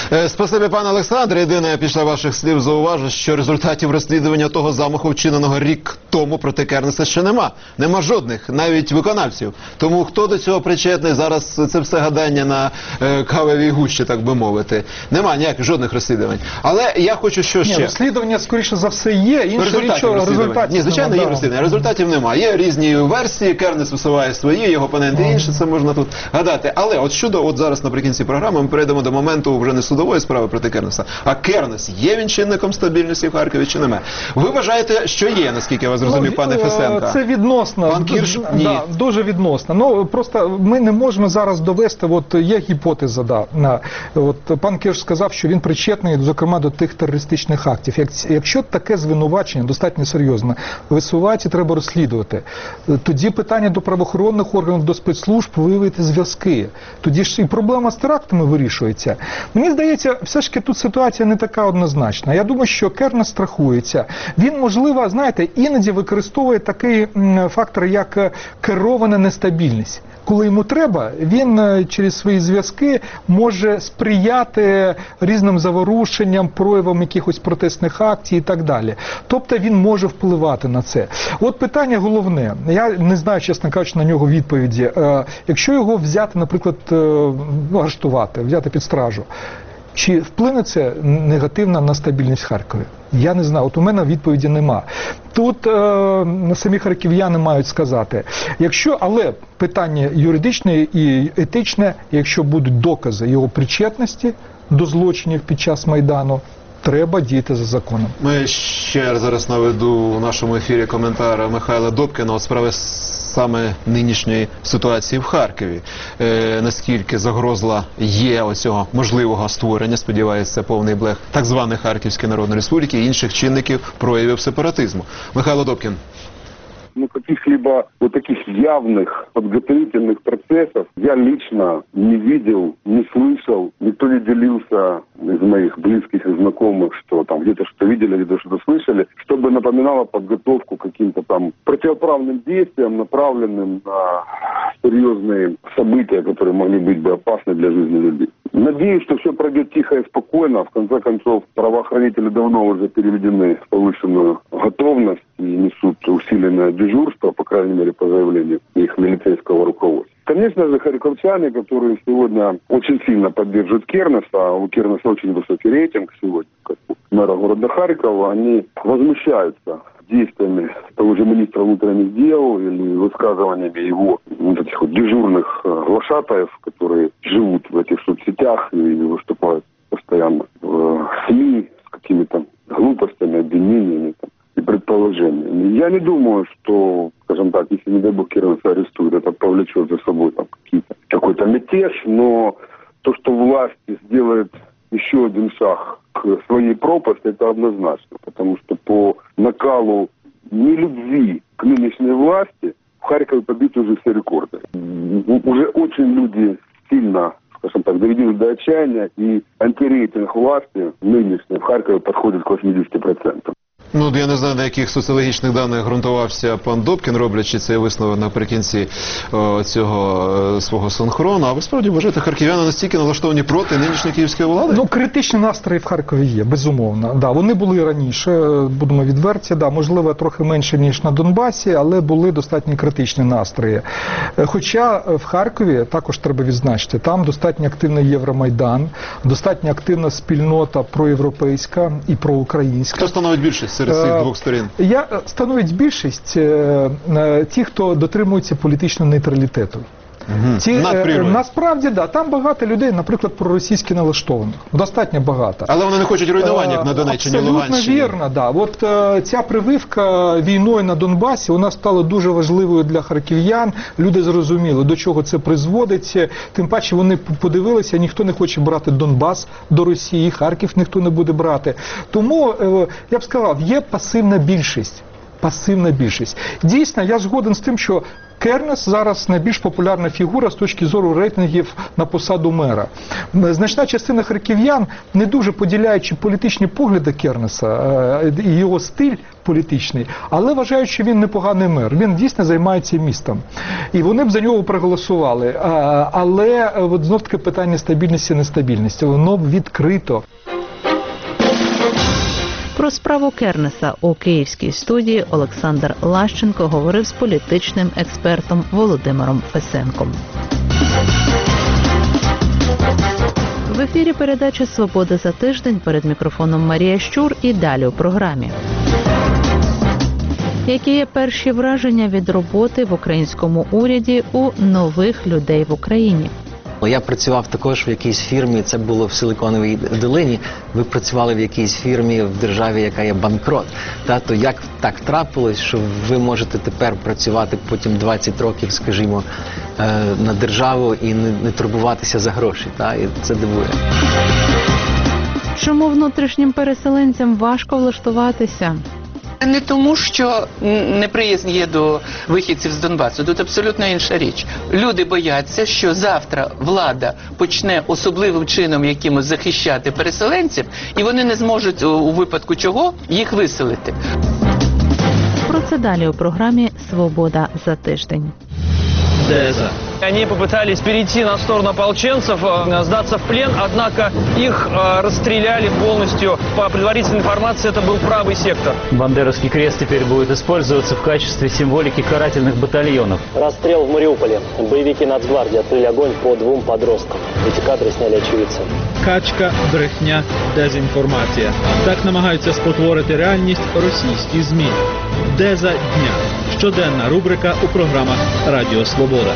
Е, Спасибі, пане Олександре. Єдине, я після ваших слів зауважу, що результатів розслідування того замаху, вчиненого рік тому проти Кернеса, ще нема. Нема жодних, навіть виконавців. Тому хто до цього причетний, зараз це все гадання на е, кавовій гущі, так би мовити. Нема ніяких жодних розслідувань. Але я хочу, що ще... Ні, розслідування, скоріше за все, є. Інше Результатів нічого, розслідування. результатів Ні, звичайно, нема, є да. розслідування. Результатів немає. Є різні версії, Кернес висуває свої, його опоненти інші, це можна тут гадати. Але от щодо, от зараз наприкінці програми ми перейдемо до моменту вже не судової справи проти Кернеса, а Кернес є він чинником стабільності в Харкові чи немає? Ви вважаєте, що є, наскільки я вас зрозумів, Ну, пане е, Фесенко? Це відносно. Пан Кірш? Ні. Да, дуже відносно. Ну, просто ми не можемо зараз довести, от є гіпотеза, да, на, от пан Кірш сказав, що він причетний, зокрема, до тих терористичних актів. Як, якщо таке звинувачення достатньо серйозне, висувається, треба розслідувати. Тоді питання до правоохоронних органів, до спецслужб виявити зв'язки. Тоді ж і проблема з терактами вирішується. Мені здається, все ж таки тут ситуація не така однозначна. Я думаю, що Кернес страхується. Він, можливо, знаєте, іноді використовує такий м, фактор, як керована нестабільність. Коли йому треба, він е, через свої зв'язки може сприяти різним заворушенням, проявам якихось протестних акцій і так далі. Тобто він може впливати на це. От питання головне. Я не знаю, чесно кажучи, на нього відповіді. Е, якщо його взяти, наприклад, е, ну, арештувати, взяти під стражу, чи вплине це негативно на стабільність Харкова? Я не знаю, от у мене відповіді нема. Тут е, самі харків'яни мають сказати, якщо, але питання юридичне і етичне, якщо будуть докази його причетності до злочинів під час Майдану, треба діяти за законом. Ми ще зараз наведу у нашому ефірі коментар Михайла Добкіна у справи саме нинішньої ситуації в Харкові. Е, наскільки загрозла є оцього можливого створення, сподіваюся, це повний блеф, так званої Харківської Народної Республіки і інших чинників проявів сепаратизму. Михайло Добкін. Ну, каких-либо вот таких явных подготовительных процессов я лично не видел, не слышал. Никто не делился из моих близких и знакомых, что там где-то что-то видели, где-то что-то слышали, чтобы напоминало подготовку к каким-то там противоправным действиям, направленным на серьезные события, которые могли быть бы опасны для жизни людей. Надеюсь, что все пройдет тихо и спокойно. В конце концов, правоохранители давно уже переведены в повышенную готовность и несут усиленное дежурство, по крайней мере, по заявлению их милицейского руководства. Конечно же, харьковчане, которые сегодня очень сильно поддерживают Кернеса, а у Кернеса очень высокий рейтинг сегодня, как у мэра города Харькова, они возмущаются действиями того же министра внутренних дел или высказываниями его вот этих вот дежурных э, глашатаев, которые живут в этих соцсетях и выступают постоянно в СМИ с какими-то глупостями, обвинениями там, и предположениями. Я не думаю, что, скажем так, если, не дай бог, Кернеса арестуют, это повлечет за собой там какие-то, какой-то мятеж, но то, что власть сделает еще один шаг к своей пропасти, это однозначно, потому что по накалу нелюбви к нынешней власти в Харькове побиты уже все рекорды. Уже очень люди сильно, скажем так, доведены до отчаяния, и антирейтинг власти нынешней в Харькове подходит к восьмидесяти процентам. Ну, я не знаю, на яких соціологічних даних ґрунтувався пан Добкін, роблячи цей висновок наприкінці о, цього е, свого синхрону. А ви справді вважаєте, харків'яни настільки налаштовані проти нинішньої київської влади? Ну, критичні настрої в Харкові є, безумовно. Да, вони були і раніше, будемо відверті, да, можливо, трохи менше, ніж на Донбасі, але були достатньо критичні настрої. Хоча в Харкові, також треба відзначити, там достатньо активний Євромайдан, достатньо активна спільнота проєвропейська і проукраїнська. Хто становить більшість серед цих двох сторін? Я становить більшість е, е, ті, хто дотримується політичного нейтралітету. Угу. Ті, е, насправді, да, там багато людей, наприклад, проросійськи налаштованих. Достатньо багато. Але вони не хочуть руйнування, як на Донеччині, Луганщині. Абсолютно вірно, да. От е, ця прививка війною на Донбасі, вона стала дуже важливою для харків'ян. Люди зрозуміли, до чого це призводить. Тим паче вони подивилися, ніхто не хоче брати Донбас до Росії, Харків ніхто не буде брати. Тому, е, я б сказав, є пасивна більшість. Пасивна більшість. Дійсно, я згоден з тим, що Кернес зараз найбільш популярна фігура з точки зору рейтингів на посаду мера. Значна частина харків'ян, не дуже поділяючи політичні погляди Кернеса і його стиль політичний, але вважають, що він непоганий мер. Він дійсно займається містом. І вони б за нього проголосували. Але от знов таки питання стабільності і нестабільності. Воно б відкрито. Про справу Кернеса у київській студії Олександр Лащенко говорив з політичним експертом Володимиром Фесенком. В ефірі передача «Свобода за тиждень», перед мікрофоном Марія Щур і далі у програмі. Які є перші враження від роботи в українському уряді у нових людей в Україні? Я працював також в якійсь фірмі, це було в Силиконовій долині. Ви працювали в якійсь фірмі в державі, яка є банкрот. Та, то як так трапилось, що ви можете тепер працювати потім двадцять років, скажімо, на державу і не, не турбуватися за гроші? Та? І це дивує. Чому внутрішнім переселенцям важко влаштуватися? Не тому, що неприязнь є до вихідців з Донбасу. Тут абсолютно інша річ. Люди бояться, що завтра влада почне особливим чином якимось захищати переселенців, і вони не зможуть у випадку чого їх виселити. Про це далі у програмі «Свобода за тиждень». Деза. Они попытались перейти на сторону ополченцев, сдаться в плен, однако их расстреляли полностью. По предварительной информации, это был правый сектор. Бандеровский крест теперь будет использоваться в качестве символики карательных батальонов. Расстрел в Мариуполе. Боевики Нацгвардии открыли огонь по двум подросткам. Эти кадры сняли очевидцы. Качка, брехня, дезінформація. Так намагаються спотворити реальність російські ЗМІ. Деза дня. Щоденна рубрика у програмах «Радіо Свобода».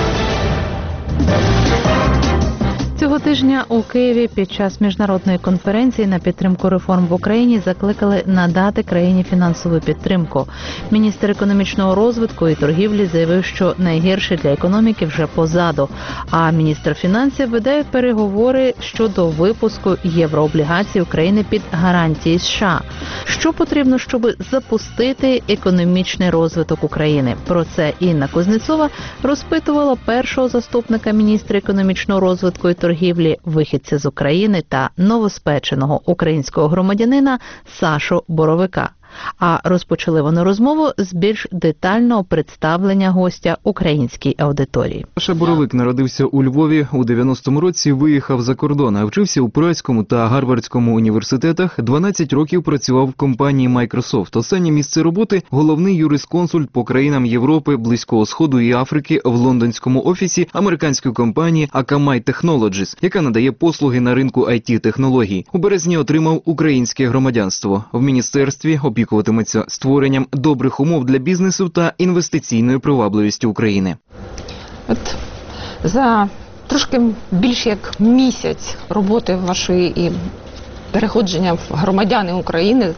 Цього тижня у Києві під час міжнародної конференції на підтримку реформ в Україні закликали надати країні фінансову підтримку. Міністр економічного розвитку і торгівлі заявив, що найгірше для економіки вже позаду. А міністр фінансів веде переговори щодо випуску єврооблігацій України під гарантії США. Що потрібно, щоб запустити економічний розвиток України? Про це Інна Кузнецова розпитувала першого заступника міністра економічного розвитку і торгівлі, вихідця з України та новоспеченого українського громадянина Сашу Боровика. А розпочали вони розмову з більш детального представлення гостя українській аудиторії. Саша Боровик народився у Львові, у дев'яностому році виїхав за кордон, а вчився у Пруйському та Гарвардському університетах, дванадцять років працював в компанії Microsoft. Останнє місце роботи – головний юрисконсульт по країнам Європи, Близького Сходу і Африки в лондонському офісі американської компанії Akamai Technologies, яка надає послуги на ринку ай ті-технологій. У березні отримав українське громадянство. В міністерстві опікуватиметься створенням добрих умов для бізнесу та інвестиційною привабливістю України. От за трошки більше як місяць роботи вашої і переходження в громадяни України,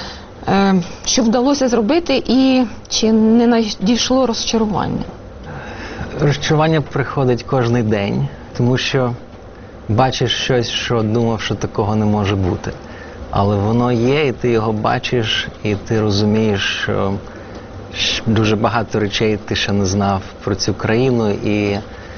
що вдалося зробити і чи не надійшло розчарування? Розчарування приходить кожен день, тому що бачиш щось, що думав, що такого не може бути. Але воно є, і ти його бачиш, і ти розумієш, що дуже багато речей ти ще не знав про цю країну і е,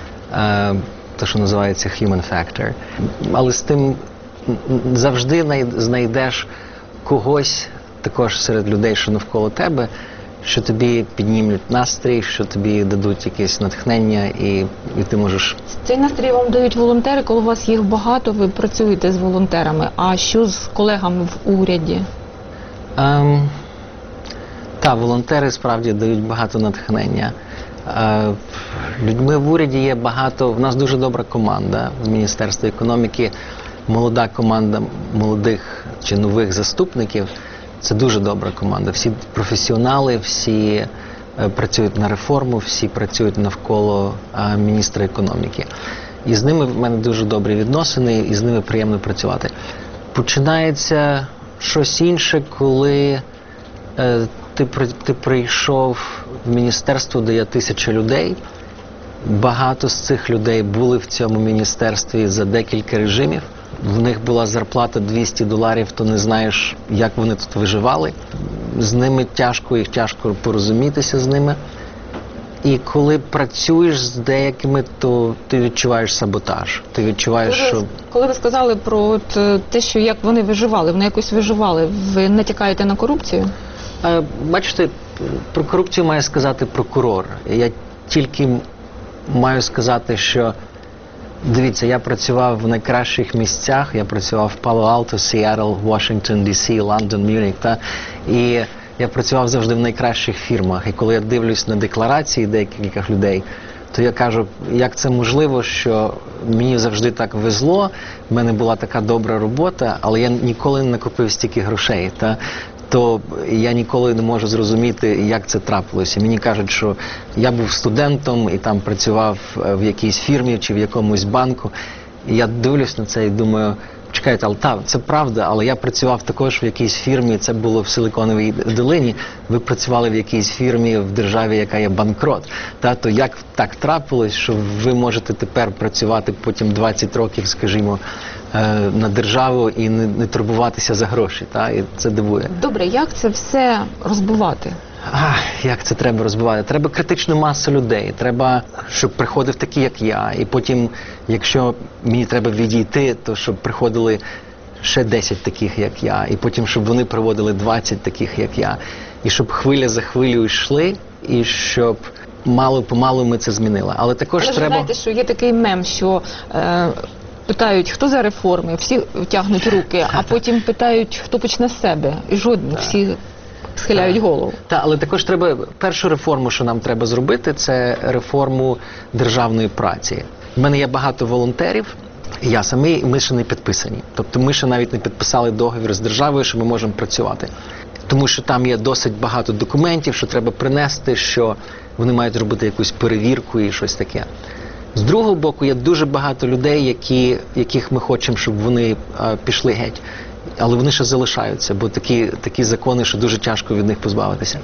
те, що називається human factor. Але з тим завжди знайдеш когось, також серед людей, що навколо тебе, що тобі піднімуть настрій, що тобі дадуть якесь натхнення, і, і ти можеш... Цей настрій вам дають волонтери, коли у вас їх багато, ви працюєте з волонтерами. А що з колегами в уряді? Ем, та, волонтери справді дають багато натхнення. Е, людьми в уряді є багато, в нас дуже добра команда в Міністерстві економіки, молода команда молодих чи нових заступників. Це дуже добра команда. Всі професіонали, всі е, працюють на реформу, всі працюють навколо е, міністра економіки. І з ними в мене дуже добрі відносини, і з ними приємно працювати. Починається щось інше, коли е, ти, ти прийшов в міністерство, де є тисяча людей. Багато з цих людей були в цьому міністерстві за декілька режимів. В них була зарплата двісті доларів, то не знаєш, як вони тут виживали. З ними тяжко, їх тяжко порозумітися з ними. І коли працюєш з деякими, то ти відчуваєш саботаж. Ти відчуваєш, коли, що... Коли ви сказали про от, е, те, що як вони виживали, вони якось виживали, ви натякаєте на корупцію? Е, Бачите, про корупцію має сказати прокурор. Я тільки маю сказати, що дивіться, я працював в найкращих місцях, я працював в Пало-Алто, Сіетл, Вашингтон, Ді Сі, Лондон, Мюніх, та, і я працював завжди в найкращих фірмах. І коли я дивлюсь на декларації деяких людей, то я кажу, як це можливо, що мені завжди так везло, в мене була така добра робота, але я ніколи не накопив стільки грошей. Та? То я ніколи не можу зрозуміти, як це трапилося. Мені кажуть, що я був студентом і там працював в якійсь фірмі чи в якомусь банку. І я дивлюсь на це і думаю, чекайте, але та, це правда, але я працював також в якійсь фірмі, це було в Силиконовій долині, ви працювали в якійсь фірмі в державі, яка є банкрот. Та, то як так трапилось, що ви можете тепер працювати потім двадцять років, скажімо, на державу і не, не турбуватися за гроші, та? І це дивує. Добре, як це все розбивати? А, як це треба розбивати? Треба критичну масу людей, треба, щоб приходив такі, як я, і потім, якщо мені треба відійти, то щоб приходили ще десять таких, як я, і потім, щоб вони проводили двадцять таких, як я, і щоб хвиля за хвилею йшли, і щоб мало-помалу ми це змінили. Але також Але треба... Але знаєте, що є такий мем, що... Е... питають, хто за реформи, всі тягнуть руки, а потім питають, хто почне з себе. І жодні, всі схиляють голову. Так, але також треба, першу реформу, що нам треба зробити, це реформу державної праці. У мене є багато волонтерів, я самий, ми ще не підписані. Тобто ми ще навіть не підписали договір з державою, що ми можемо працювати. Тому що там є досить багато документів, що треба принести, що вони мають зробити якусь перевірку і щось таке. З другого боку, є дуже багато людей, які, яких ми хочемо, щоб вони а, пішли геть. Але вони ще залишаються, бо такі, такі закони, що дуже тяжко від них позбавитися.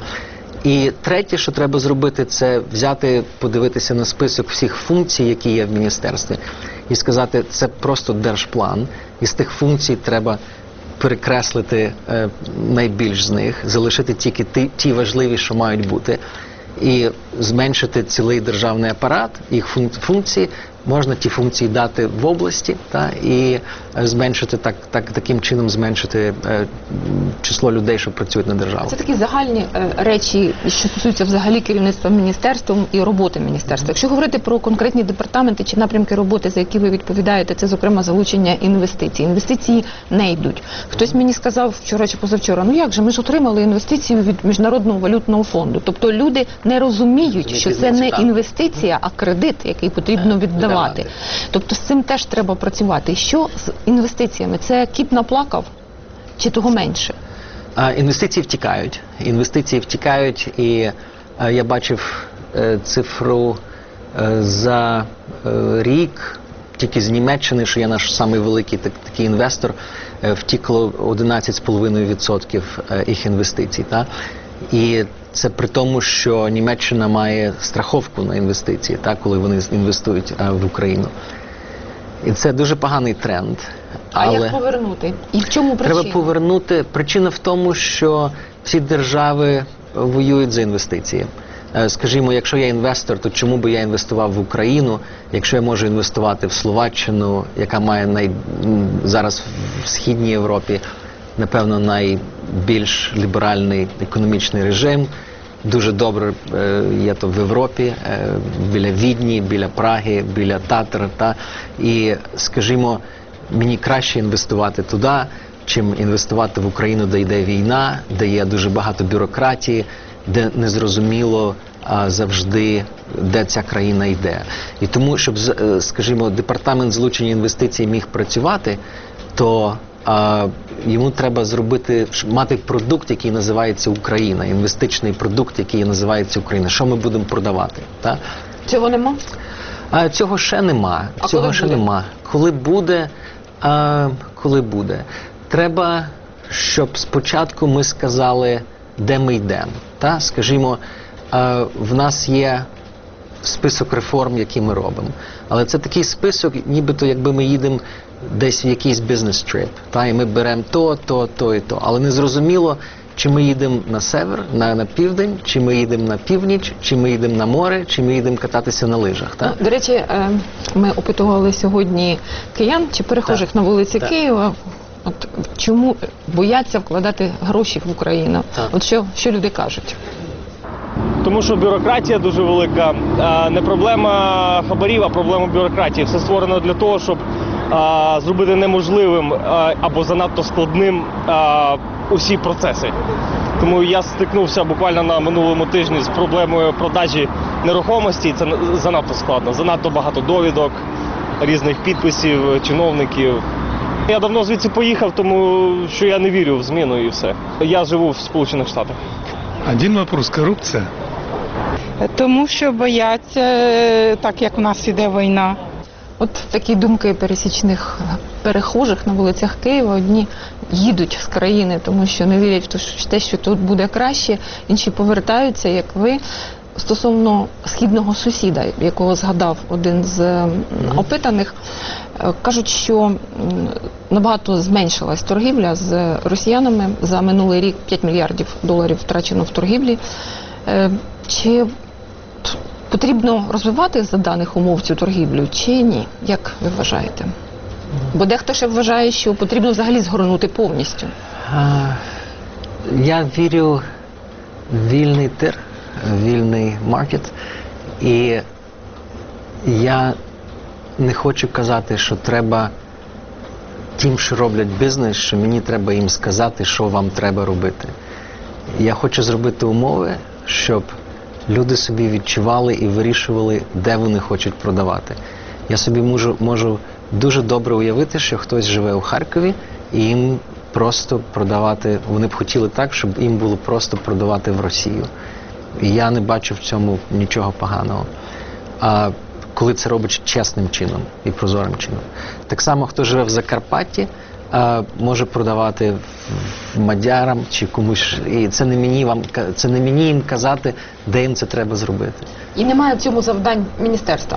І третє, що треба зробити, це взяти, подивитися на список всіх функцій, які є в міністерстві, і сказати, це просто держплан. І з тих функцій треба перекреслити е, найбільш з них, залишити тільки ті, ті важливі, що мають бути. І зменшити цілий державний апарат, їх функції, можна ті функції дати в області, та, і зменшити так, так, таким чином зменшити е, число людей, що працюють на державу. Це такі загальні е, речі, що стосуються взагалі керівництва міністерством і роботи міністерства. Якщо говорити про конкретні департаменти чи напрямки роботи, за які ви відповідаєте, це, зокрема, залучення інвестицій. Інвестиції не йдуть. Хтось мені сказав вчора чи позавчора, ну як же, ми ж отримали інвестицію від Міжнародного валютного фонду. Тобто люди не розуміють, що це не інвестиція, а кредит, який потрібно віддавати. Тобто з цим теж треба працювати. Що з інвестиціями? Це кіт наплакав чи того менше? А, інвестиції втікають. Інвестиції втікають, і а, я бачив е, цифру е, за е, рік, тільки з Німеччини, що є наш самий великий так, такий інвестор, е, втікло одинадцять цілих п'ять десятих відсотка е, їх інвестицій. Та? І це при тому, що Німеччина має страховку на інвестиції, так, коли вони інвестують а, в Україну. І це дуже поганий тренд. Але... А як повернути? І в чому причина? Треба повернути. Причина в тому, що всі держави воюють за інвестиції. Скажімо, якщо я інвестор, то чому би я інвестував в Україну, якщо я можу інвестувати в Словаччину, яка має най... зараз в Східній Європі, напевно, найбільш ліберальний економічний режим. Дуже добре е, є то в Європі, е, біля Відні, біля Праги, біля Татар. Та? І, скажімо, мені краще інвестувати туди, чим інвестувати в Україну, де йде війна, де є дуже багато бюрократії, де незрозуміло а, завжди, де ця країна йде. І тому, щоб, скажімо, департамент залучення інвестицій міг працювати, то а, йому треба зробити, мати продукт, який називається Україна, інвестичний продукт, який називається Україна. Що ми будемо продавати? Та? Цього нема? А, цього ще нема. А цього коли ще буде? нема. Коли буде, а, коли буде. Треба, щоб спочатку ми сказали, де ми йдемо. Та? Скажімо, а, в нас є список реформ, які ми робимо. Але це такий список, нібито якби ми їдемо десь в якийсь бізнес-трип. Та? І ми беремо то, то, то і то. Але не зрозуміло, Чи ми їдемо на север, на, на південь, чи ми їдемо на північ, чи ми їдемо на море, чи ми їдемо кататися на лижах. Так? До речі, е, ми опитували сьогодні киян чи перехожих Так. на вулиці Так. Києва. От чому бояться вкладати гроші в Україну? Так. От що, що люди кажуть? Тому що бюрократія дуже велика. А, не проблема хабарів, а проблема бюрократії. Все створено для того, щоб а, зробити неможливим а, або занадто складним а, усі процеси. Тому я стикнувся буквально на минулому тижні з проблемою продажі нерухомості. Це занадто складно, занадто багато довідок, різних підписів, чиновників. Я давно звідси поїхав, тому що я не вірю в зміну і все. Я живу в Сполучених Штатах. Один вопрос – корупція. Тому що бояться, так як у нас іде війна. От такі думки пересічних перехожих на вулицях Києва. Одні їдуть з країни, тому що не вірять в те, що тут буде краще. Інші повертаються, як ви. Стосовно східного сусіда, якого згадав один з опитаних, кажуть, що набагато зменшилась торгівля з росіянами. За минулий рік п'ять мільярдів доларів втрачено в торгівлі. Чи потрібно розвивати за даних умов цю торгівлю, чи ні? Як ви вважаєте? Бо дехто ще вважає, що потрібно взагалі згорнути повністю. Я вірю в вільний тир, вільний маркет, і я не хочу казати, що треба тим, що роблять бізнес, що мені треба їм сказати, що вам треба робити. Я хочу зробити умови, щоб люди собі відчували і вирішували, де вони хочуть продавати. Я собі можу, можу дуже добре уявити, що хтось живе у Харкові і їм просто продавати, вони б хотіли так, щоб їм було просто продавати в Росію. І я не бачу в цьому нічого поганого. А коли це робить чесним чином і прозорим чином. Так само, хто живе в Закарпатті, а, може продавати в мадярам чи комусь. І це не мені вам це не мені їм казати, де їм це треба зробити. І немає в цьому завдань міністерства?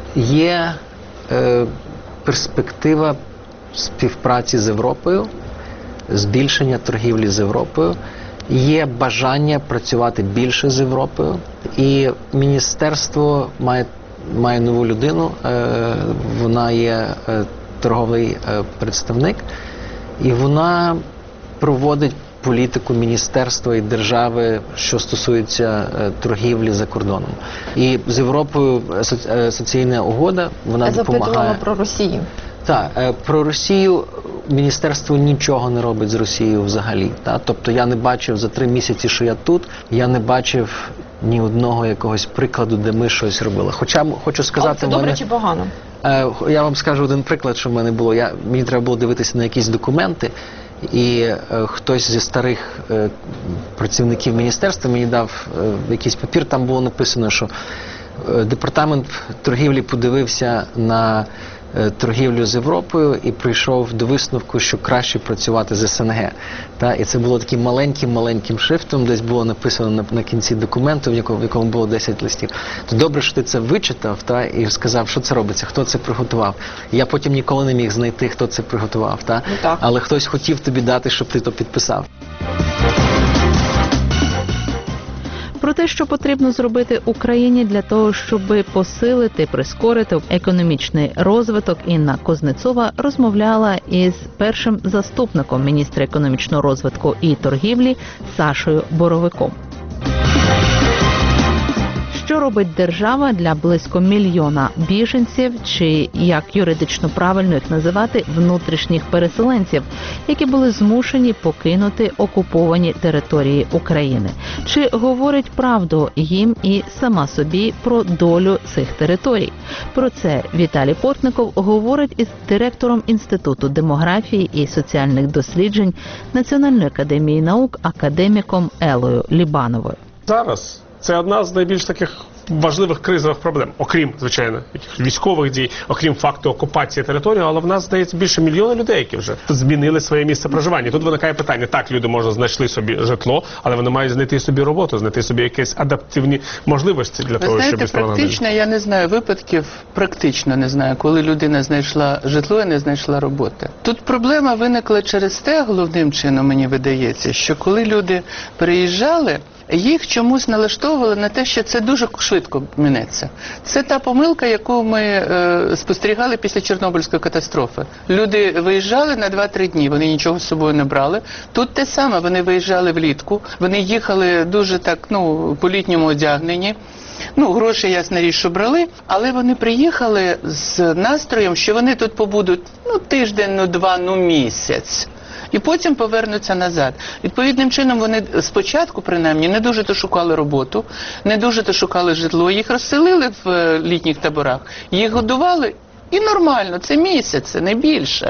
Є е, перспектива співпраці з Європою, збільшення торгівлі з Європою. Є бажання працювати більше з Європою. І міністерство має, має нову людину, е, вона є е, торговий е, представник, і вона проводить політику міністерства і держави, що стосується е, торгівлі за кордоном. І з Європою асоційна угода, вона Я допомагає. запитувала про Росію. Так, е, про Росію міністерство нічого не робить з Росією взагалі. Та? Тобто я не бачив за три місяці, що я тут, я не бачив ні одного якогось прикладу, де ми щось робили. Хоча хочу сказати, Але це добре мене, чи погано? е, я вам скажу один приклад, що в мене було. Я, мені треба було дивитися на якісь документи, і е, хтось зі старих е, працівників міністерства мені дав е, якийсь папір, там було написано, що е, департамент торгівлі подивився на торгівлю з Європою і прийшов до висновку, що краще працювати з ес ен ге. Та? І це було таким маленьким-маленьким шрифтом, десь було написано на, на кінці документу, в якому, в якому було десять листів. То добре, що ти це вичитав, та? І сказав, що це робиться, хто це приготував. І я потім ніколи не міг знайти, хто це приготував. Та? Ну, так. Але хтось хотів тобі дати, щоб ти то підписав. Про те, що потрібно зробити Україні для того, щоб посилити, прискорити економічний розвиток, Інна Кузнецова розмовляла із першим заступником міністра економічного розвитку і торгівлі Сашою Боровиком. Що робить держава для близько мільйона біженців, чи, як юридично правильно їх називати, внутрішніх переселенців, які були змушені покинути окуповані території України? Чи говорить правду їм і сама собі про долю цих територій? Про це Віталій Портников говорить із директором Інституту демографії і соціальних досліджень Національної академії наук академіком Елою Лібановою. Зараз це одна з найбільш таких важливих кризових проблем, окрім, звичайно, військових дій, окрім факту окупації території, але в нас, здається, більше мільйона людей, які вже змінили своє місце проживання. Тут виникає питання, так, люди, може, знайшли собі житло, але вони мають знайти собі роботу, знайти собі якісь адаптивні можливості для Ви того, знаєте, щоб ставати. практично, я не знаю випадків, практично не знаю, коли людина знайшла житло і не знайшла роботи. Тут проблема виникла через те, головним чином, мені видається, що коли люди переїжджали, їх чомусь налаштовували на те, що це дуже швидко минеться. Це та помилка, яку ми е, спостерігали після Чорнобильської катастрофи. Люди виїжджали на два-три дні, вони нічого з собою не брали. Тут те саме, вони виїжджали влітку, вони їхали дуже так, ну, по-літньому одягнені. Ну, гроші, ясна річ, що брали, але вони приїхали з настроєм, що вони тут побудуть, ну, тиждень, ну, два, ну, місяць. І потім повернуться назад. Відповідним чином вони спочатку, принаймні, не дуже-то шукали роботу, не дуже-то шукали житло, їх розселили в літніх таборах, їх годували, і нормально, це місяць, це не більше.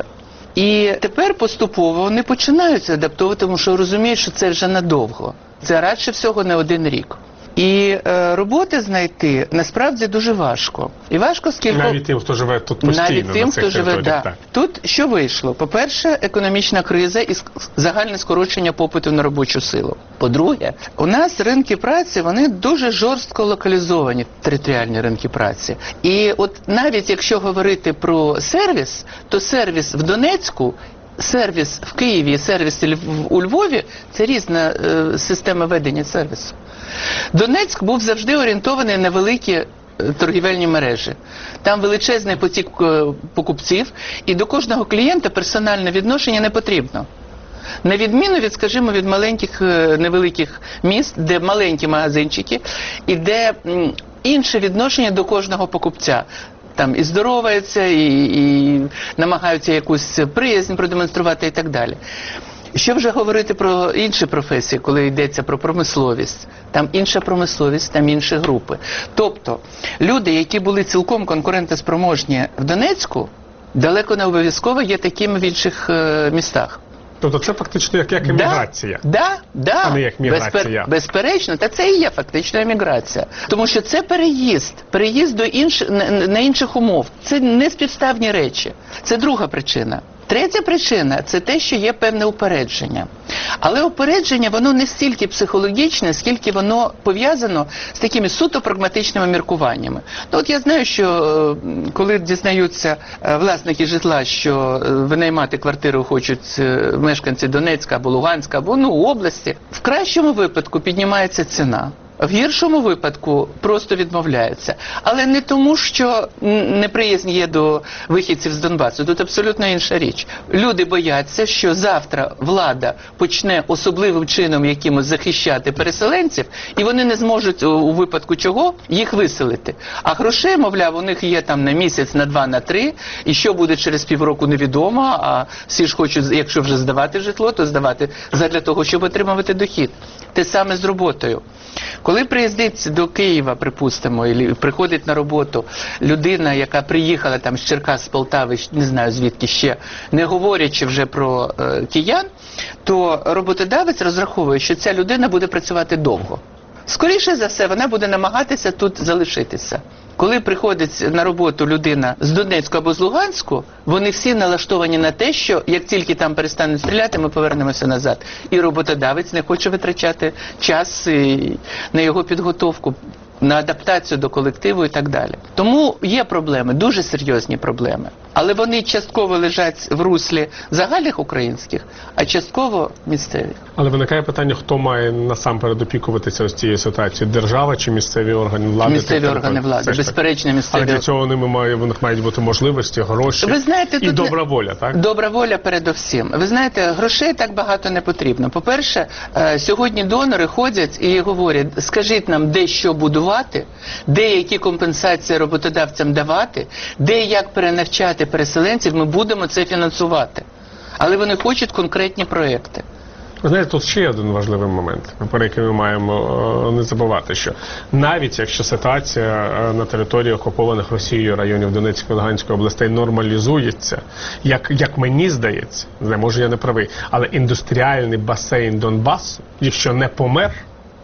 І тепер поступово вони починаються адаптовувати, тому що розуміють, що це вже надовго. Це радше всього не один рік. І е, роботи знайти насправді дуже важко. І важко, скільки... Навіть тим, хто живе тут постійно. Навіть тим, на цих хто живе, да. так. Тут що вийшло? По-перше, економічна криза і загальне скорочення попиту на робочу силу. По-друге, у нас ринки праці, вони дуже жорстко локалізовані, територіальні ринки праці. І от навіть якщо говорити про сервіс, то сервіс в Донецьку, сервіс в Києві, сервіс у Львові – це різна е, система ведення сервісу. Донецьк був завжди орієнтований на великі торгівельні мережі. Там величезний потік покупців, і до кожного клієнта персональне відношення не потрібно. На відміну від, скажімо, від маленьких, невеликих міст, де маленькі магазинчики, і де м, інше відношення до кожного покупця. Там і здороваються, і, і намагаються якусь приязнь продемонструвати і так далі. Що вже говорити про інші професії, коли йдеться про промисловість? Там інша промисловість, там інші групи. Тобто, люди, які були цілком конкурентоспроможні в Донецьку, далеко не обов'язково є такими в інших е, містах. Тобто це фактично як, як еміграція, да, да, да. а не як міграція. Безпер, безперечно, та це і є фактично еміграція. Тому що це переїзд, переїзд до інш, на, на інших умов. Це не співставні речі. Це друга причина. Третя причина – це те, що є певне упередження. Але упередження, воно не стільки психологічне, скільки воно пов'язано з такими суто прагматичними міркуваннями. Ну, от я знаю, що коли дізнаються власники житла, що винаймати квартиру хочуть мешканці Донецька або Луганська, або ну, області, в кращому випадку піднімається ціна. В гіршому випадку просто відмовляються. Але не тому, що неприязнь є до вихідців з Донбасу. Тут абсолютно інша річ. Люди бояться, що завтра влада почне особливим чином якимось захищати переселенців, і вони не зможуть у випадку чого їх виселити. А грошей, мовляв, у них є там на місяць, на два, на три, і що буде через півроку невідомо, а всі ж хочуть, якщо вже здавати житло, то здавати задля того, щоб отримувати дохід. Те саме з роботою. Коли приїздить до Києва, припустимо, і приходить на роботу людина, яка приїхала там з Черкас, з Полтави, не знаю звідки ще, не говорячи вже про е, киян, то роботодавець розраховує, що ця людина буде працювати довго. Скоріше за все, вона буде намагатися тут залишитися. Коли приходить на роботу людина з Донецьку або з Луганську, вони всі налаштовані на те, що як тільки там перестануть стріляти, ми повернемося назад. І роботодавець не хоче витрачати час на його підготовку, на адаптацію до колективу і так далі. Тому є проблеми, дуже серйозні проблеми. Але вони частково лежать в руслі загальних українських, а частково місцевих. Але виникає питання, хто має насамперед опікуватися з цією ситуацією? Держава чи місцеві органи влади? Місцеві органи влади, безперечно місцеві. Але для цього ними має, в них мають бути можливості, гроші Ви знаєте, і добра воля, так? Добра воля передовсім. Ви знаєте, грошей так багато не потрібно. По-перше, сьогодні донори ходять і говорять, скажіть нам, де що будувати, де які компенсації роботодавцям давати, де як перенавчати переселенців, ми будемо це фінансувати. Але вони хочуть конкретні проекти. Ви знаєте, тут ще один важливий момент, про який ми маємо не забувати, що навіть якщо ситуація на території окупованих Росією районів Донецької і Луганської областей нормалізується, як, як мені здається, не може я не правий, але індустріальний басейн Донбасу, якщо не помер,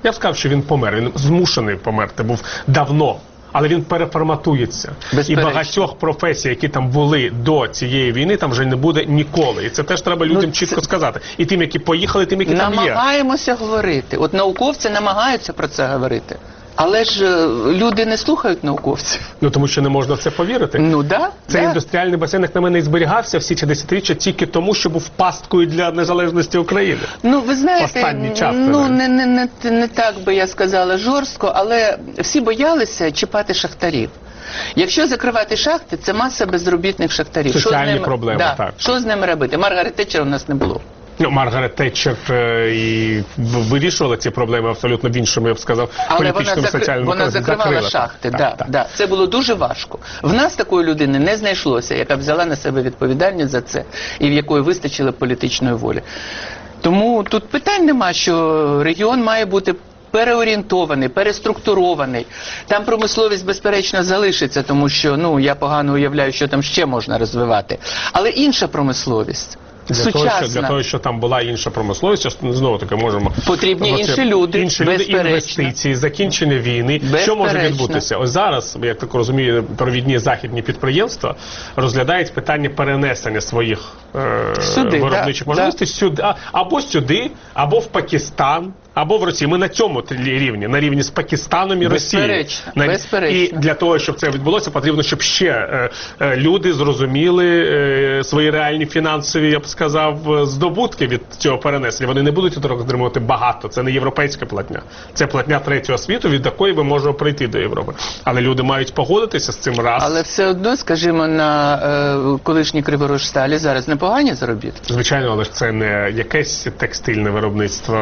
Я б сказав, що він помер, він змушений померти, був давно. Але він переформатується. І багатьох професій, які там були до цієї війни, там вже не буде ніколи. І це теж треба людям ну, чітко це... сказати. І тим, які поїхали, тим, які там є. Намагаємося говорити. От науковці намагаються про це говорити. Але ж люди не слухають науковців. Ну, тому що не можна в це повірити. Ну, да. Цей да. індустріальний басейн, як на мене, і зберігався всі ці десятиріччя тільки тому, що був пасткою для незалежності України. Ну, ви знаєте, останній час, ну, не, не, не, не так би я сказала жорстко, але всі боялися чіпати шахтарів. Якщо закривати шахти, це маса безробітних шахтарів. Соціальні що з ними, проблеми, да, так. Що з ними робити? Маргарет Тетчер у нас не було. Ну, Маргарет Тетчер е, і вирішувала ці проблеми абсолютно в іншому, я б сказав, політичному, соціальному. Вона закривала закрила, шахти, так, да, так, так. Да. Це було дуже важко. В нас такої людини не знайшлося, яка б взяла на себе відповідальність за це і в якої вистачило політичної волі. Тому тут питань нема, що регіон має бути переорієнтований, переструктурований. Там промисловість, безперечно, залишиться, тому що, ну, я погано уявляю, що там ще можна розвивати. Але інша промисловість. Для того, що, для того, що там була інша промисловість, знову таки можемо... Потрібні інші люди, інші люди, інвестиції, закінчення війни. Що може відбутися? Ось зараз, я так розумію, провідні західні підприємства розглядають питання перенесення своїх е, сюди, виробничих да, можливостей да. сюди, або сюди, або в Пакистан, або в Росії. Ми на цьому рівні, на рівні з Пакистаном і Росією. Безперечно, на... безперечно. І для того, щоб це відбулося, потрібно, щоб ще е, е, люди зрозуміли е, свої реальні фінансові, я б сказав, здобутки від цього перенесення. Вони не будуть отримувати багато. Це не європейська платня. Це платня третього світу, від якої ми можемо прийти до Європи. Але люди мають погодитися з цим раз. Але все одно, скажімо, на е, колишній Криворожсталі зараз непогані заробітки. Звичайно, але ж це не якесь текстильне виробництво,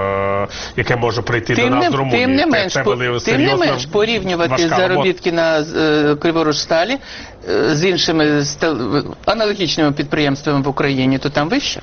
яке може прийти тим до нас не, з Румунії. Тим не менш, це, це по, тим не менш порівнювати заробітки на е, Криворожсталі е, з іншими стел, аналогічними підприємствами в Україні, то там вище.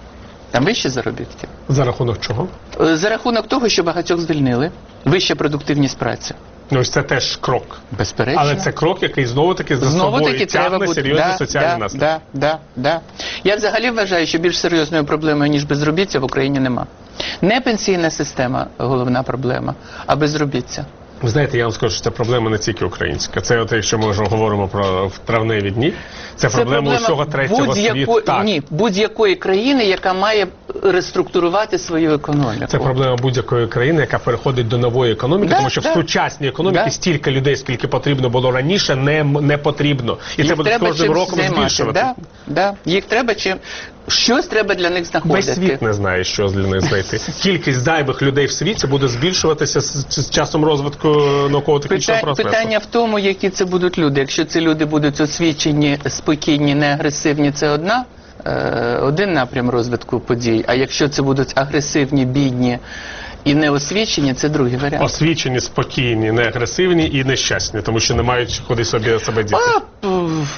Там вищі заробітки. За рахунок чого? Е, за рахунок того, що багатьох звільнили. Вища продуктивність праці. Ну, ось це теж крок. Безперечно. Але це крок, який знову-таки за знову собою таки тягне треба серйозні да, соціальні да, наслідки. Да, да, да. Я взагалі вважаю, що більш серйозною проблемою, ніж безробіття, в Україні нема. Не пенсійна система головна проблема, а безробіття. Ви знаєте, я вам скажу, що це проблема не тільки українська. Це от, якщо ми вже говоримо про травневі дні, це, це проблема, проблема усього третього світу. Ні, будь-якої країни, яка має реструктурувати свою економіку. Це проблема будь-якої країни, яка переходить до нової економіки, да, тому що да. в сучасній економіці да. стільки людей, скільки потрібно було раніше, не, не потрібно. І Їх це буде з кожним роком займати. збільшувати. Да, да. Їх треба чим... Щось треба для них знаходити. Весь світ не знає, що для них знайти. Кількість зайвих людей в світі буде збільшуватися з, з часом розвитку науково-технічного Питання, процесу. питання в тому, які це будуть люди. Якщо ці люди будуть освічені, спокійні, не агресивні, це одна, е, один напрям розвитку подій. А якщо це будуть агресивні, бідні і неосвічені, це другий варіант. Освічені, спокійні, не агресивні і нещасні, тому що не мають куди собі себе діти. А,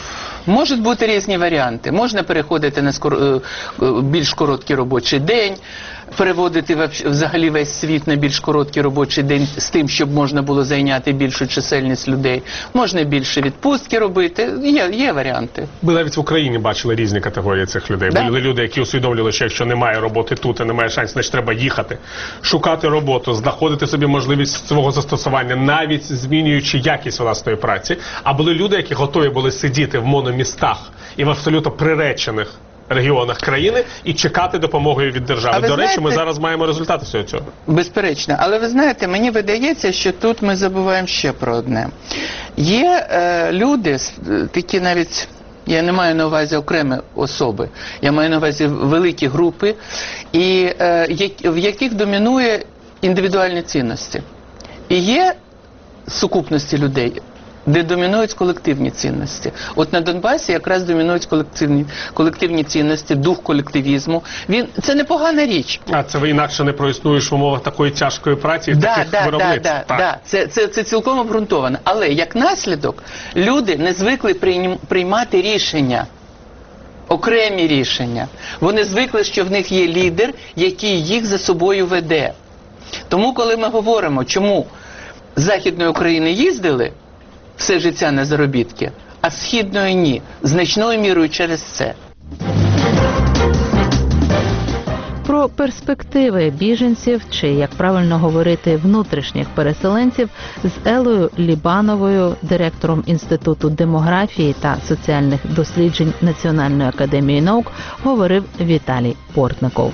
можуть бути різні варіанти. Можна переходити на скор... більш короткий робочий день, переводити взагалі весь світ на більш короткий робочий день з тим, щоб можна було зайняти більшу чисельність людей. Можна більше відпустки робити. Є, є варіанти. Ми навіть в Україні бачили різні категорії цих людей. Да? Були люди, які усвідомлювали, що якщо немає роботи тут і немає шансів, значить треба їхати, шукати роботу, знаходити собі можливість свого застосування, навіть змінюючи якість власної праці. А були люди, які готові були сидіти в мономістах і в абсолютно приречених регіонах країни і чекати допомоги від держави. До знаєте, речі, ми зараз маємо результати всього цього. Безперечно. Але ви знаєте, мені видається, що тут ми забуваємо ще про одне. Є е, люди, такі навіть, я не маю на увазі окремі особи, я маю на увазі великі групи, і, е, в яких домінує індивідуальні цінності. І є сукупності людей, де домінують колективні цінності. От на Донбасі якраз домінують колективні, колективні цінності, дух колективізму. Він, це непогана річ. А це ви інакше не проіснуєш в умовах такої тяжкої праці і да, таких да, виробництв. Да, да, да. Це, це, це цілком обґрунтовано. Але як наслідок люди не звикли приймати рішення. Окремі рішення. Вони звикли, що в них є лідер, який їх за собою веде. Тому, коли ми говоримо, чому з Західної України їздили все життя на заробітки, а з Східної ні. Значною мірою через це. Про Про перспективи біженців, чи, як правильно говорити, внутрішніх переселенців з Елою Лібановою, директором Інституту демографії та соціальних досліджень Національної академії наук, говорив Віталій Портников.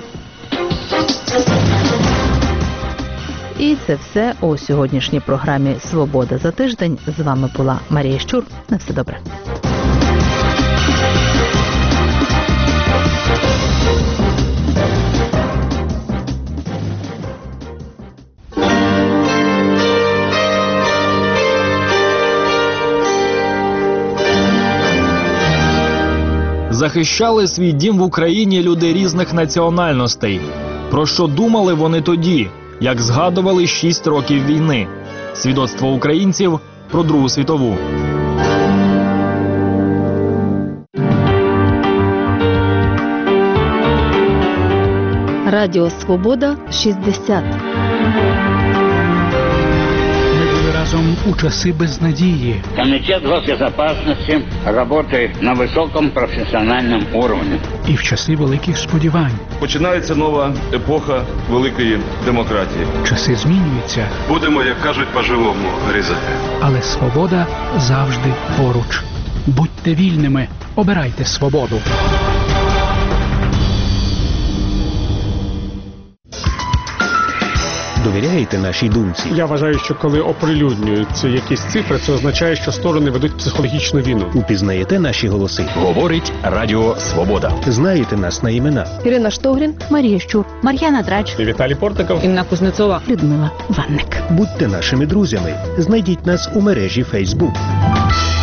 І це все у сьогоднішній програмі «Свобода за тиждень». З вами була Марія Щур. На все добре. Захищали свій дім в Україні люди різних національностей. Про що думали вони тоді, як згадували шість років війни? Свідоцтво українців про Другу світову. Радіо «Свобода» шістдесят. Разом у часи безнадії. Комитет госбезопасности работает на высоком профессиональном уровне. І в часи великих сподівань. Починається нова епоха великої демократії. Часи змінюються. Будемо, як кажуть, по-живому різати. Але свобода завжди поруч. Будьте вільними, обирайте свободу. Довіряєте нашій думці? Я вважаю, що коли оприлюднюються якісь цифри, це означає, що сторони ведуть психологічну війну. Упізнаєте наші голоси? Говорить Радіо Свобода. Знаєте нас на імена? Ірина Штогрін, Марія Щур, Мар'яна Драч, Віталій Портников, Інна Кузнецова, Людмила Ванник. Будьте нашими друзями. Знайдіть нас у мережі Facebook.